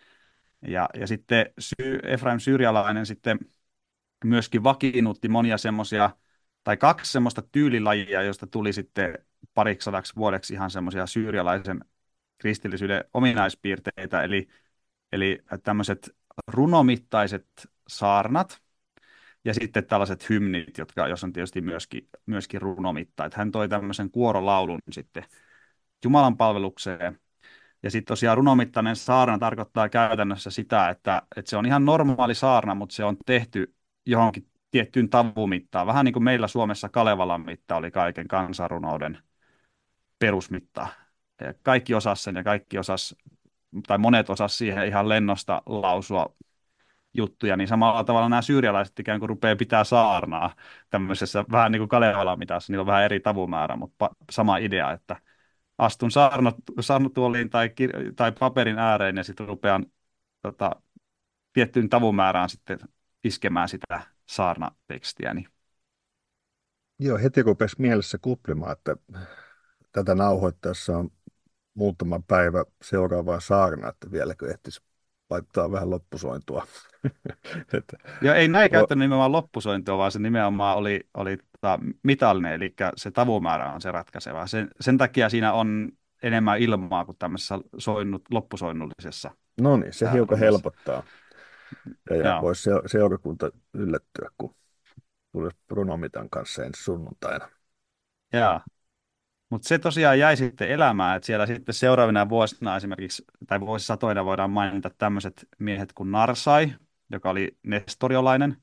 Ja sitten Efraim Syyrialainen sitten myöskin vakiinnutti monia semmoisia, tai kaksi semmoista tyylilajia, joista tuli sitten pariksi sadaksi vuodeksi ihan semmoisia syyrialaisen kristillisyyden ominaispiirteitä, eli tämmöiset runomittaiset saarnat, ja sitten tällaiset hymnit, jotka, jos on tietysti myöskin runomitta. Että hän toi tämmöisen kuorolaulun sitten Jumalan palvelukseen. Ja sitten tosiaan runomittainen saarna tarkoittaa käytännössä sitä, että se on ihan normaali saarna, mutta se on tehty johonkin tiettyyn tavumittaan. Vähän niin kuin meillä Suomessa Kalevalan mitta oli kaiken kansanrunouden perusmitta. Ja kaikki osas sen ja kaikki osas, tai monet osas siihen ihan lennosta lausua juttuja, niin samalla tavalla nämä syyrialaiset ikään kuin rupeaa pitää saarnaa tämmöisessä vähän niin kuin Kalevalan mitassa, niillä on vähän eri tavumäärä, mutta sama idea, että astun saarnatuoliin tai paperin ääreen ja sitten rupean tota, tiettyyn tavumäärään sitten iskemään sitä saarnatekstiä. Niin. Joo, heti rupesi mielessä kuplimaan, että tätä nauhoittaessa on muutama päivä seuraavaa saarnaa, että vieläkö ehtisi laittaa vähän loppusointua. Että, Ja ei näin o- käyttänyt nimenomaan loppusointua, vaan se nimenomaan oli mitallinen, eli se tavumäärä on se ratkaiseva. Sen takia siinä on enemmän ilmaa kuin tämmöisessä loppusoinnullisessa no niin, se hiukan runossa. helpottaa. Ja Joo. voisi seurakunta yllättyä, kun tulisi Brunomitan kanssa ensi sunnuntaina. Joo. Mutta se tosiaan jäi sitten elämään, että siellä sitten seuraavina vuosina esimerkiksi, tai vuosisatoina voidaan mainita tämmöiset miehet kuin Narsai, joka oli nestoriolainen,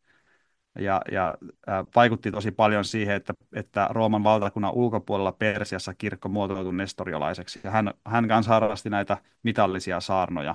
ja vaikutti tosi paljon siihen, että Rooman valtakunnan ulkopuolella Persiassa kirkko muotoutui nestoriolaiseksi. Ja hän kanssa harrasti näitä mitallisia saarnoja.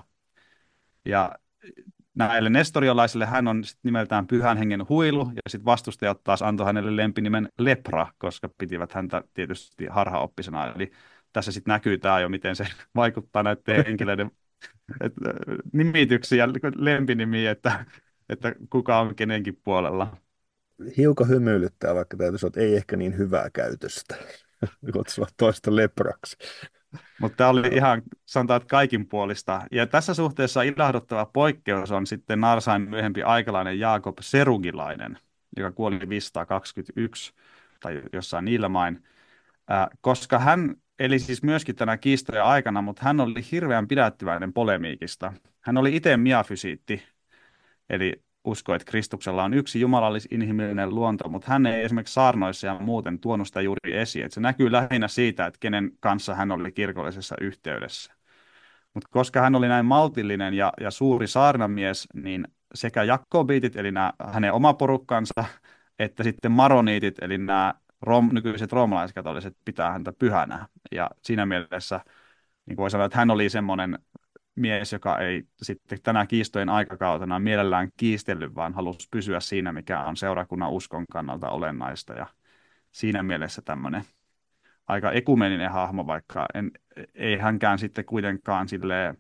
Ja näille nestoriolaisille hän on sit nimeltään Pyhän Hengen huilu, ja sitten vastustajat taas antoi hänelle lempinimen Lepra, koska pitivät häntä tietysti harhaoppisena. Eli tässä sitten näkyy tämä jo, miten se vaikuttaa näiden henkilöiden nimityksiin ja lempinimiin, että kuka on kenenkin puolella. Hiukan hymyilyttää, vaikka täytyy sanoa, että ei ehkä niin hyvää käytöstä. Kutsua toista lepraksi. Mutta tämä oli Joo. ihan, sanotaan, että kaikin puolista. Ja tässä suhteessa ilahduttava poikkeus on sitten Narsain myöhempi aikalainen Jaakob Serugilainen, joka kuoli 521 tai jossain niillä main. Koska hän eli siis myöskin tänä kiistojen aikana, mutta hän oli hirveän pidättyväinen polemiikista. Hän oli itse miafysiitti, eli uskoi, että Kristuksella on yksi jumalallis-inhimillinen luonto, mutta hän ei esimerkiksi saarnoissa ja muuten tuonut sitä juuri esiin. Että se näkyy lähinnä siitä, että kenen kanssa hän oli kirkollisessa yhteydessä. Mutta koska hän oli näin maltillinen ja suuri saarnamies, niin sekä jakobiitit, eli nämä hänen oma porukkansa, että sitten maroniitit, eli nämä nykyiset roomalaiskatoliset, pitää häntä pyhänä. Ja siinä mielessä niin voi sanoa, että hän oli semmoinen mies, joka ei sitten tänä kiistojen aikakautena mielellään kiistellyt, vaan halusi pysyä siinä, mikä on seurakunnan uskon kannalta olennaista. Ja siinä mielessä tämmöinen aika ekumeninen hahmo, vaikka ei hänkään sitten kuitenkaan silleen,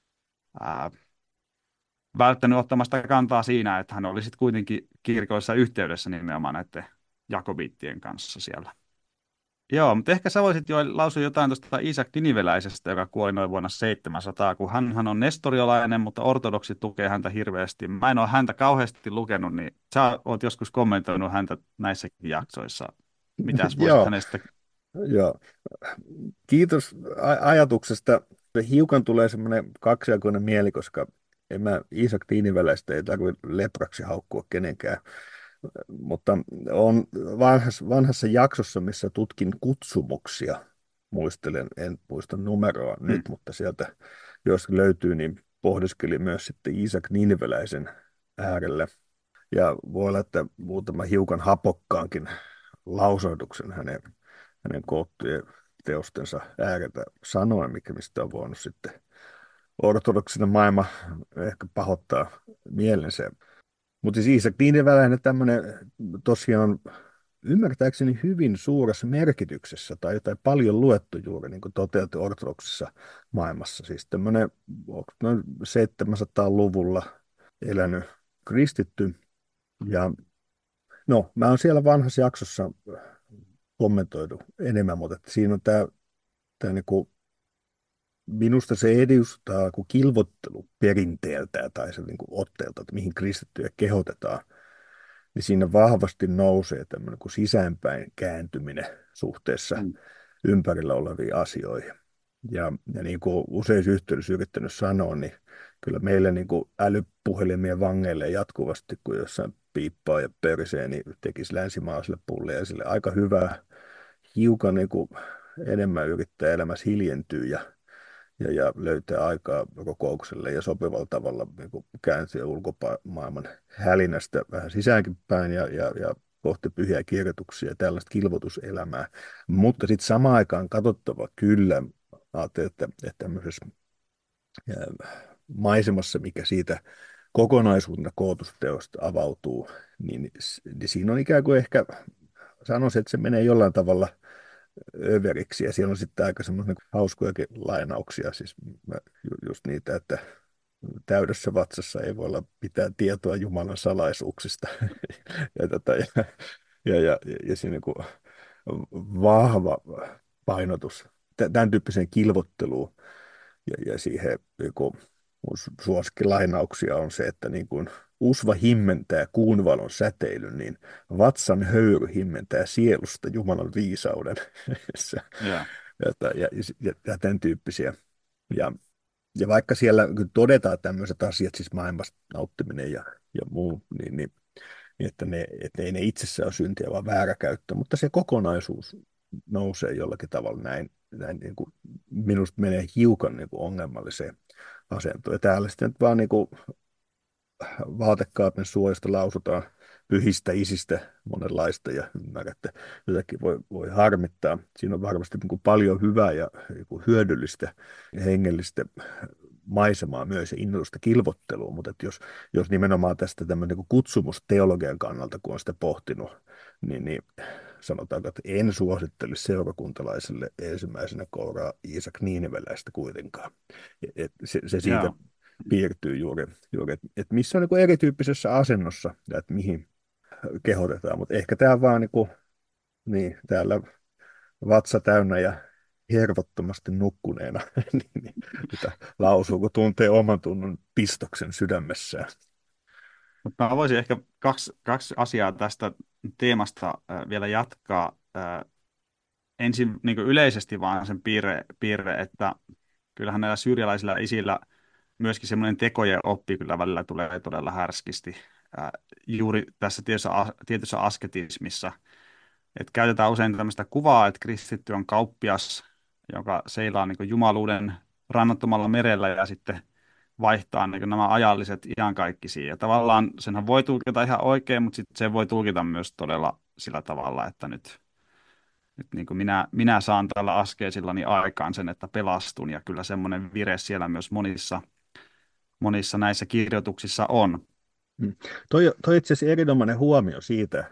ää, välttänyt ottamasta kantaa siinä, että hän oli sitten kuitenkin kirkollisessa yhteydessä nimenomaan näiden jakobiittien kanssa siellä. Joo, mutta ehkä sä voisit jo lausua jotain tuosta Iisak Niniveläisestä, joka kuoli noin vuonna 700, kun hän on nestoriolainen, mutta ortodoksi tukee häntä hirveästi. Mä en ole häntä kauheasti lukenut, niin sä oot joskus kommentoinut häntä näissäkin jaksoissa. Mitäs voisit Joo, hänestä? joo. Kiitos ajatuksesta. Hiukan tulee semmoinen kaksijakoinen mieli, koska en mä Iisak Tiiniveläistä ei tarvitse lepraksi haukkua kenenkään. Mutta on vanhassa jaksossa, missä tutkin kutsumuksia, muistelen, en muista numeroa nyt, Mm, mutta sieltä, jos löytyy, niin pohdiskelin myös sitten Iisak Niiniveläisen äärelle. Ja voi olla, että muutama hiukan hapokkaankin lausoituksen hänen koottujen teostensa ääreltä sanoen, mistä on voinut sitten ortodoksinen maailma ehkä pahoittaa mielensä. Mutta siis Iisak Niiniveläinen tämmöinen tosiaan ymmärtääkseni hyvin suuressa merkityksessä tai paljon luettu juuri niin kuin toteutui ortodoksisessa maailmassa. Siis tämmöinen noin 700-luvulla elänyt kristitty. Ja no, mä oon siellä vanhassa jaksossa kommentoitu enemmän, mutta että siinä on tämä niin kuin, minusta se edustaa kuin kilvoittelu perinteeltä tai se niin kuin otteelta, että mihin kristittyjä kehotetaan, niin siinä vahvasti nousee tämmöinen kuin sisäänpäin kääntyminen suhteessa mm, ympärillä oleviin asioihin. Ja niin kuin useissa yhteydessä yrittänyt sanoa, niin kyllä meille niin kuin älypuhelimien vangeille jatkuvasti, kun jossain piippaa ja pörisee, niin tekisi länsimaalaisille pulliaisille aika hyvää hiukan niin kuin enemmän yrittää elämässä hiljentyä ja löytää aikaa rukoukselle ja sopivalla tavalla niin kuin kääntyä ulkomaailman hälinästä vähän sisäänkin päin ja kohti pyhiä kirjoituksia ja tällaista kilvotuselämää. Mutta sitten samaan aikaan katsottava kyllä, ajattelin, että tämmöisessä maisemassa, mikä siitä kokonaisuutena kootusteosta avautuu, niin siinä on ikään kuin ehkä, sanoisin, että se menee jollain tavalla överiksi, ja siellä on sitten aika semmoisia hauskojakin lainauksia, siis just niitä, että täydessä vatsassa ei voi olla mitään tietoa Jumalan salaisuuksista, ja, ja siinä niin kuin vahva painotus tämän tyyppiseen kilvotteluun, ja siihen joku mun suosikkilainauksia on se, että niin kuin usva himmentää kuunvalon säteilyn, niin vatsan höyry himmentää sielusta Jumalan viisauden. Joo. Ja tämän tyyppisiä. Ja, ja vaikka siellä kyllä todetaan tämmöiset asiat, siis maailmasta nauttiminen ja muu, niin että ei ne itsessään ole syntiä, vaan vääräkäyttö, mutta se kokonaisuus nousee jollakin tavalla näin niin kuin minusta menee hiukan niin kuin ongelmalliseen asentoon. Ja täällä sitten vaan niin kuin vaatekaapin suojasta lausutaan pyhistä isistä monenlaista ja ymmärrän, että jotakin voi harmittaa. Siinä on varmasti niin kuin paljon hyvää ja niin kuin hyödyllistä ja hengellistä maisemaa myös ja innostusta kilvottelua, mutta että jos nimenomaan tästä tämmöinen niin kuin kutsumusteologian kannalta, kun on sitä pohtinut, niin sanotaanko, että en suosittelisi seurakuntalaiselle ensimmäisenä kouraa Iisak Niiniveläistä kuitenkaan. Se siitä Joo. piirtyy juuri että missä on niin kuin erityyppisessä asennossa ja että mihin kehotetaan, mutta ehkä tämä vaan niin, täällä vatsa täynnä ja hervottomasti nukkuneena, niin, mitä lausuu, kun tuntee oman tunnon pistoksen sydämessään. Mutta mä voisin ehkä kaksi asiaa tästä teemasta vielä jatkaa. Ensin niin kuin yleisesti vaan sen piirre, että kyllähän näillä syyrialaisilla isillä myöskin semmoinen tekojen oppi kyllä välillä tulee todella härskisti. Juuri tässä tietyssä asketismissa. Et käytetään usein tämmöistä kuvaa, että kristitty on kauppias, joka seilaa niin kuin jumaluuden rannattomalla merellä ja sitten vaihtaa niin kuin nämä ajalliset iankaikkisiin. Ja tavallaan senhän voi tulkita ihan oikein, mutta sitten se voi tulkita myös todella sillä tavalla, että nyt niin kuin minä saan tällä askeesillani aikaan sen, että pelastun. Ja kyllä semmoinen vire siellä myös monissa näissä kirjoituksissa on. Toi itse asiassa erinomainen huomio siitä,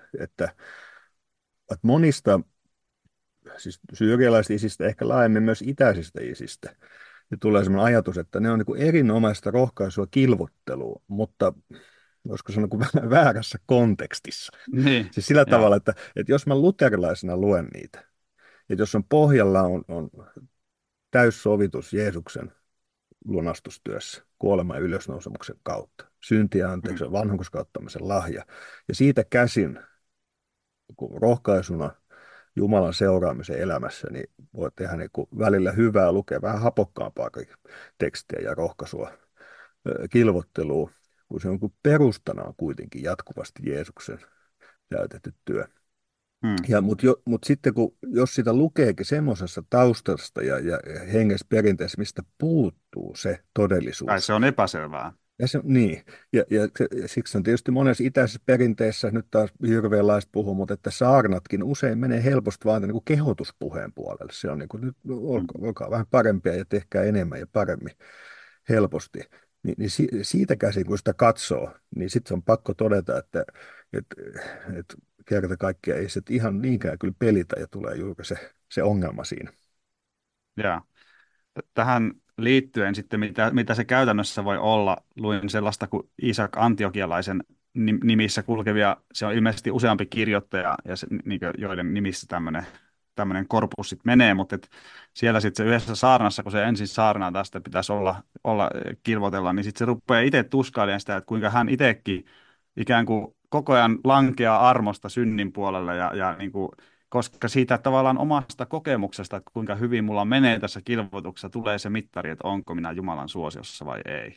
että monista siis syyrialaisista isistä, ehkä laajemmin myös itäisistä isistä, niin tulee sellainen ajatus, että ne on niin kuin erinomaista rohkaisua kilvotteluun, mutta koska se on niin väärässä kontekstissa. Niin, Siis sillä joo. tavalla, että jos mä luterilaisena luen niitä, että jos on pohjalla on täyssovitus Jeesuksen lunastustyössä kuoleman ja ylösnousemuksen kautta, syntiä anteeksi, Mm. vanhurskauttamisen lahja, ja siitä käsin kun rohkaisuna Jumalan seuraamisen elämässä, niin voi tehdä niin kuin välillä hyvää, lukea vähän hapokkaampaa tekstiä ja rohkaisua, kilvottelua, kun se on kuin perustana on kuitenkin jatkuvasti Jeesuksen täytetty työ. Mm. Mutta sitten jos sitä lukeekin semmoisessa taustasta ja hengessä perinteessä, mistä puuttuu se Tai todellisuus. se on epäselvää. Niin, ja siksi on tietysti monessa itäisessä perinteessä, nyt taas hirveänlaista puhuu, mutta että saarnatkin usein menee helposti vaan niin kuin kehotuspuheen puolelle. Se on niin kuin, nyt Mm. olkaa vähän parempia ja tehkää enemmän ja paremmin helposti. Siitä käsin, kun sitä katsoo, niin sitten on pakko todeta, että, että kerta kaikkiaan ei se ihan niinkään kyllä pelitä ja tulee juuri se ongelma siinä. Joo. Tähän liittyen sitten, mitä se käytännössä voi olla, luin sellaista kuin Isak Antiokialaisen nimissä kulkevia, se on ilmeisesti useampi kirjoittaja, ja se, niin kuin, joiden nimissä tämmöinen korpus sitten menee, mutta siellä sitten se yhdessä saarnassa, kun se ensin saarnaa tästä pitäisi olla kilvotella, niin sitten se rupeaa itse tuskailemaan sitä, että kuinka hän itsekin ikään kuin koko ajan lankeaa armosta synnin puolelle ja niin kuin koska siitä tavallaan omasta kokemuksesta, että kuinka hyvin mulla menee tässä kilvoituksessa, tulee se mittari, että onko minä Jumalan suosiossa vai ei.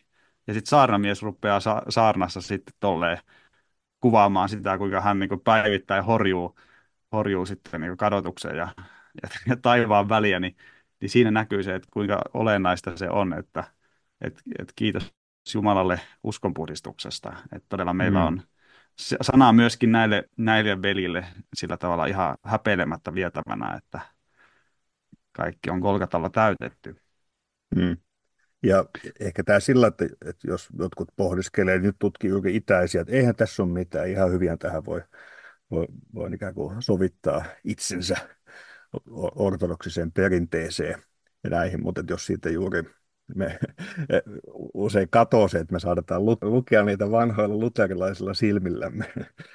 Ja sitten saarnamies rupeaa saarnassa sitten tolleen kuvaamaan sitä, kuinka hän niin kuin päivittäin horjuu sitten niin kuin kadotukseen ja taivaan väliä, niin siinä näkyy se, että kuinka olennaista se on, että kiitos Jumalalle uskonpuhdistuksesta. Että todella meillä Mm. on sanaa myöskin näille veljille sillä tavalla ihan häpeilemättä vietävänä, että kaikki on Golgatalla täytetty. Mm. Ja ehkä tämä sillä, että jos jotkut pohdiskelee, nyt tutkii juuri itäisiä, että eihän tässä ole mitään, ihan hyvin tähän voi ikään kuin sovittaa itsensä ortodoksiseen perinteeseen ja näihin, mutta jos siitä juuri me usein katoo se, että me saadaan lukea niitä vanhoilla luterilaisilla silmillämme,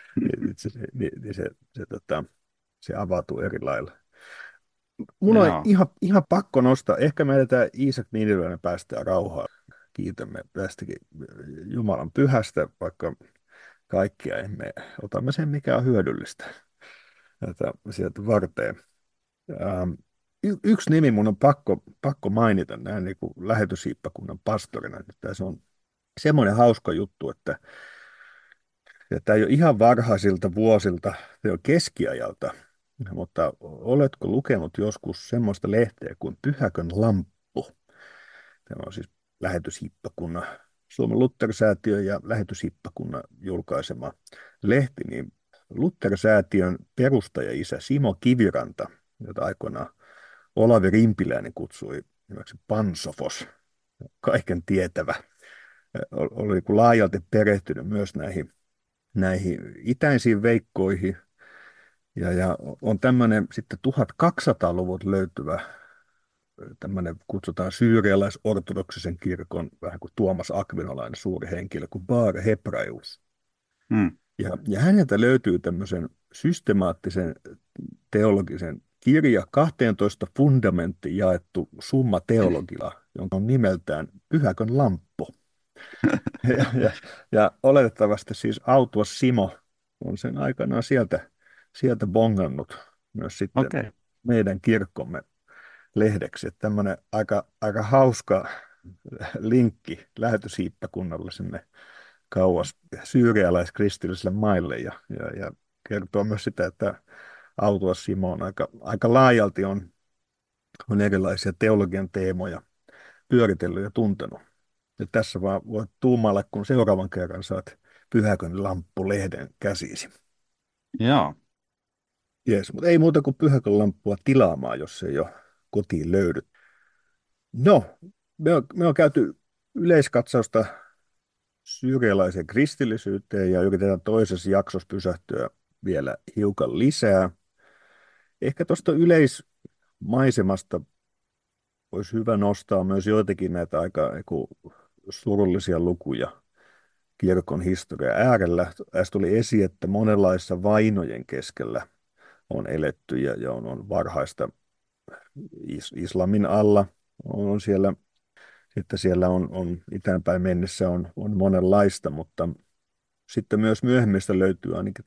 niin se avautuu eri lailla. Mun on Joo, ihan pakko nostaa, ehkä meidän tämä Iisak Niiniluoinen päästään rauhaan. Kiitämme tästäkin Jumalan pyhästä, vaikka kaikkia emme otamme sen, mikä on hyödyllistä sieltä varteen. Ähm, yksi nimi mun on pakko mainita näin niin kuin lähetyshiippakunnan pastorina. Että se on semmoinen hauska juttu, että tämä ei ole ihan varhaisilta vuosilta, se on keskiajalta, mutta oletko lukenut joskus semmoista lehteä kuin Pyhäkön lamppu? Tämä on siis lähetyshiippakunnan, Suomen Luther-säätiön ja lähetyshiippakunnan julkaisema lehti, niin Luther-säätiön perustaja-isä Simo Kiviranta, jota aikoinaan Olavi Rimpiläinen kutsui nimeksi Pansofos, kaiken tietävä, oli niin kuin laajalti perehtynyt myös näihin itäisiin veikkoihin, ja on tämmöinen sitten 1200-luvut löytyvä tämmöinen kutsutaan syyrialais-ortodoksisen kirkon vähän kuin Tuomas Akvinolainen suuri henkilö kuin Bar Hebraeus. mm. Ja häneltä löytyy tämmöisen systemaattisen teologisen kirja 12 fundamenttiin jaettu summa teologilla, jonka on nimeltään Pyhäkön lamppu. Ja, ja oletettavasti siis Autuas Simo on sen aikanaan sieltä bongannut myös sitten Okei. meidän kirkkomme lehdeksi. Että tämmöinen aika hauska linkki lähetyshiippakunnalle sinne kauas syyrialaiskristillisille maille ja kertoo myös sitä, että Autuas Simo on aika laajalti on erilaisia teologian teemoja pyöritellyt ja tuntenut. Ja tässä vaan voit tuumailla, kun seuraavan kerran saat Pyhäkön lamppu-lehden käsisi. Joo. Jees, mutta ei muuta kuin Pyhäkön lamppua tilaamaan, jos ei ole kotiin löydy. No, me on käyty yleiskatsausta syyrialaiseen kristillisyyteen ja yritetään toisessa jaksossa pysähtyä vielä hiukan lisää. Ehkä tuosta yleismaisemasta olisi hyvä nostaa myös joitakin näitä aika surullisia lukuja kirkon historian äärellä. Tässä tuli esiin, että monenlaisissa vainojen keskellä on eletty ja on varhaista islamin alla on siellä. Sitten siellä on itäänpäin mennessä on monenlaista, mutta sitten myös myöhemmistä löytyy ainakin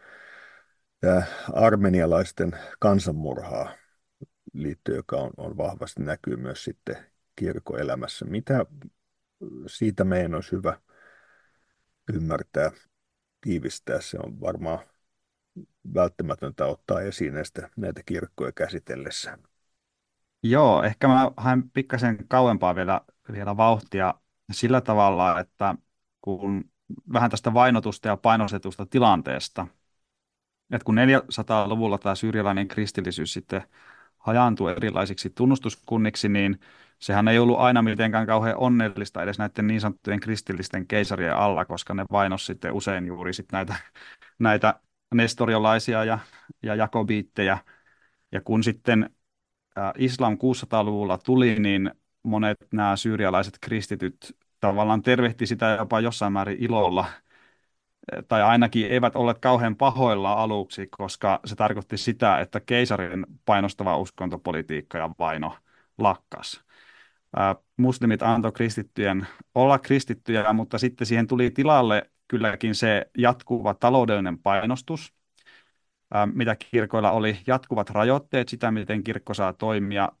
tämä armenialaisten kansanmurhaa liitto, joka on vahvasti näkyy myös sitten kirkkoelämässä. Mitä siitä meidän olisi hyvä ymmärtää, tiivistää? Se on varmaan välttämätöntä ottaa esiin näitä kirkkoja käsitellessä. Joo, ehkä mä haen pikkasen kauempaa vielä vauhtia sillä tavalla, että kun vähän tästä vainotusta ja painostetusta tilanteesta, että kun 400-luvulla tämä syyrialainen kristillisyys sitten hajaantui erilaisiksi tunnustuskunniksi, niin sehän ei ollut aina mitenkään kauhean onnellista edes näiden niin sanottujen kristillisten keisarien alla, koska ne vainos sitten usein juuri sitten näitä nestoriolaisia ja jakobiittejä. Ja kun sitten islam 600-luvulla tuli, niin monet nämä syyrialaiset kristityt tavallaan tervehti sitä jopa jossain määrin ilolla, tai ainakin eivät olleet kauhean pahoilla aluksi, koska se tarkoitti sitä, että keisarin painostava uskontopolitiikka ja vaino lakkas. Muslimit antoi kristittyjen olla kristittyjä, mutta sitten siihen tuli tilalle kylläkin se jatkuva taloudellinen painostus, mitä kirkoilla oli, jatkuvat rajoitteet sitä, miten kirkko saa toimia,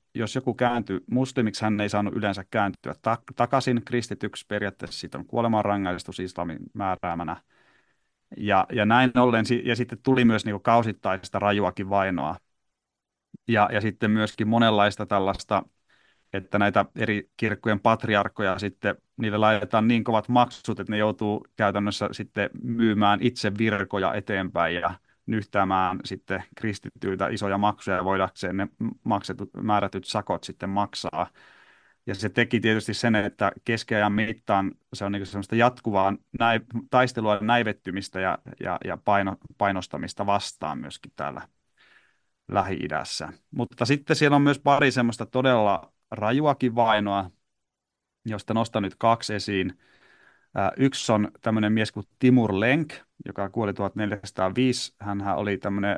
jos joku kääntyi muslimiksi, hän ei saanut yleensä kääntyä takaisin kristityksi. Periaatteessa siitä on kuolemanrangaistus islamin määräämänä. Ja näin ollen, ja sitten tuli myös niin kuin kausittaista rajuakin vainoa. Ja sitten myöskin monenlaista tällaista, että näitä eri kirkkojen patriarkkoja sitten, niille laitetaan niin kovat maksut, että ne joutuu käytännössä sitten myymään itse virkoja eteenpäin ja nyhtäämään sitten kristityiltä isoja maksuja voidakseen ne määrätyt sakot sitten maksaa. Ja se teki tietysti sen, että keskiajan mittaan se on niin semmoista jatkuvaa taistelua näivettymistä ja painostamista vastaan myöskin täällä Lähi-idässä. Mutta sitten siellä on myös pari semmoista todella rajuakin vainoa, josta nostan nyt kaksi esiin. Yksi on tämmöinen mies kuin Timur Lenk, joka kuoli 1405. Hänhän oli tämmöinen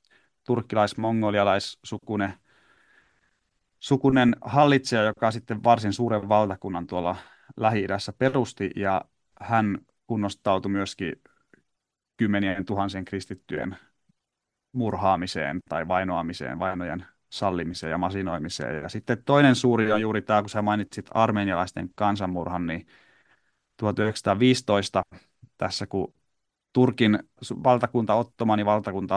turkkilais-mongolialaissukunen hallitsija, joka sitten varsin suuren valtakunnan tuolla Lähi-idässä perusti, ja hän kunnostautui myöskin kymmenien tuhansien kristittyjen murhaamiseen tai vainoamiseen, vainojen sallimiseen ja masinoimiseen. Ja sitten toinen suuri on juuri tämä, kun sä mainitsit armenialaisten kansanmurhan, niin 1915 tässä, kun Turkin valtakunta, Ottomanin valtakunta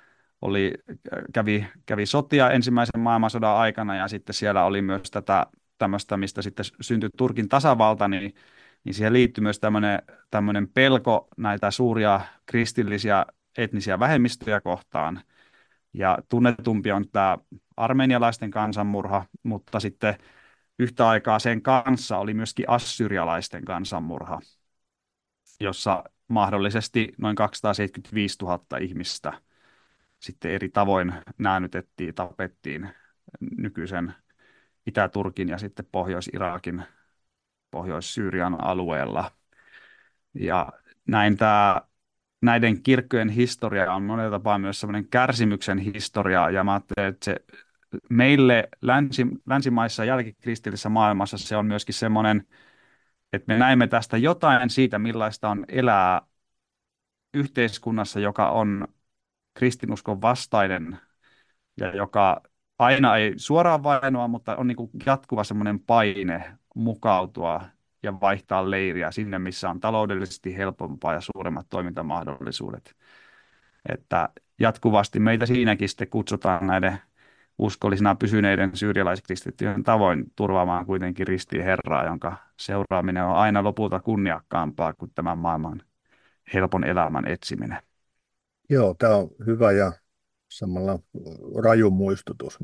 kävi sotia ensimmäisen maailmansodan aikana, ja sitten siellä oli myös tätä tämmöistä, mistä sitten syntyi Turkin tasavalta, niin siihen liittyy myös tämmöinen pelko näitä suuria kristillisiä etnisiä vähemmistöjä kohtaan. Ja tunnetumpi on tämä armenialaisten kansanmurha, mutta sitten yhtä aikaa sen kanssa oli myöskin assyrialaisten kansanmurha, jossa mahdollisesti noin 275 000 ihmistä sitten eri tavoin näännytettiin, tapettiin nykyisen Itä-Turkin ja sitten Pohjois-Irakin, Pohjois-Syyrian alueella. Ja näin näiden kirkkojen historia on monella tapaa myös semmoinen kärsimyksen historia, ja mä ajattelen, että se meille länsimaissa ja jälkikristillisessä maailmassa se on myöskin semmoinen, että me näemme tästä jotain siitä, millaista on elää yhteiskunnassa, joka on kristinuskon vastainen ja joka aina ei suoraan vainoa, mutta on niin kuin jatkuva semmoinen paine mukautua ja vaihtaa leiriä sinne, missä on taloudellisesti helpompaa ja suuremmat toimintamahdollisuudet. Että jatkuvasti meitä siinäkin sitten kutsutaan näiden uskollisina pysyneiden syyrialaiskristittyjen tavoin turvaamaan kuitenkin ristiin Herraa, jonka seuraaminen on aina lopulta kunniakkaampaa kuin tämän maailman helpon elämän etsiminen. Joo, tämä on hyvä ja samalla raju muistutus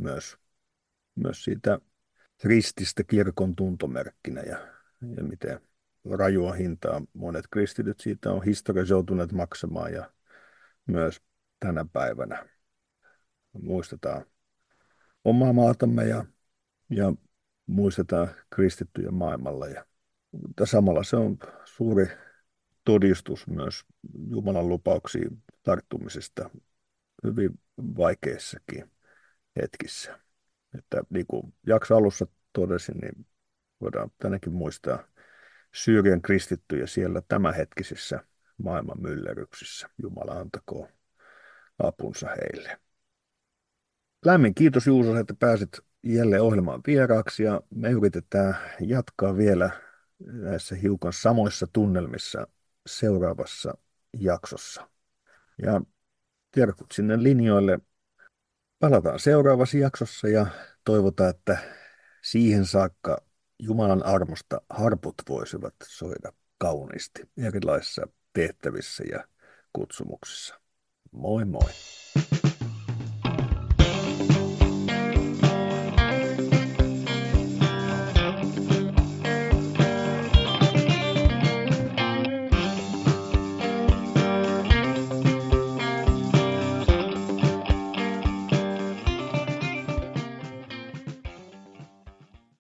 myös siitä rististä kirkon tuntomerkkinä ja miten rajua hintaa monet kristityt siitä on historiassa joutuneet maksamaan ja myös tänä päivänä muistetaan omaa maatamme ja muistetaan kristittyjä maailmalla. Mutta samalla se on suuri todistus myös Jumalan lupauksiin tarttumisesta hyvin vaikeissakin hetkissä. Että niin kuin jakso alussa todesin, niin voidaan tänäkin muistaa Syyrian kristittyjä siellä tämänhetkisissä maailman myllerryksissä. Jumala antakoon apunsa heille. Lämmin kiitos Juuso, että pääsit jälleen ohjelmaan vieraaksi ja me yritetään jatkaa vielä näissä hiukan samoissa tunnelmissa seuraavassa jaksossa. Ja terkut sinne linjoille. Palataan seuraavassa jaksossa ja toivotaan, että siihen saakka Jumalan armosta harput voisivat soida kauniisti erilaisissa tehtävissä ja kutsumuksissa. Moi moi!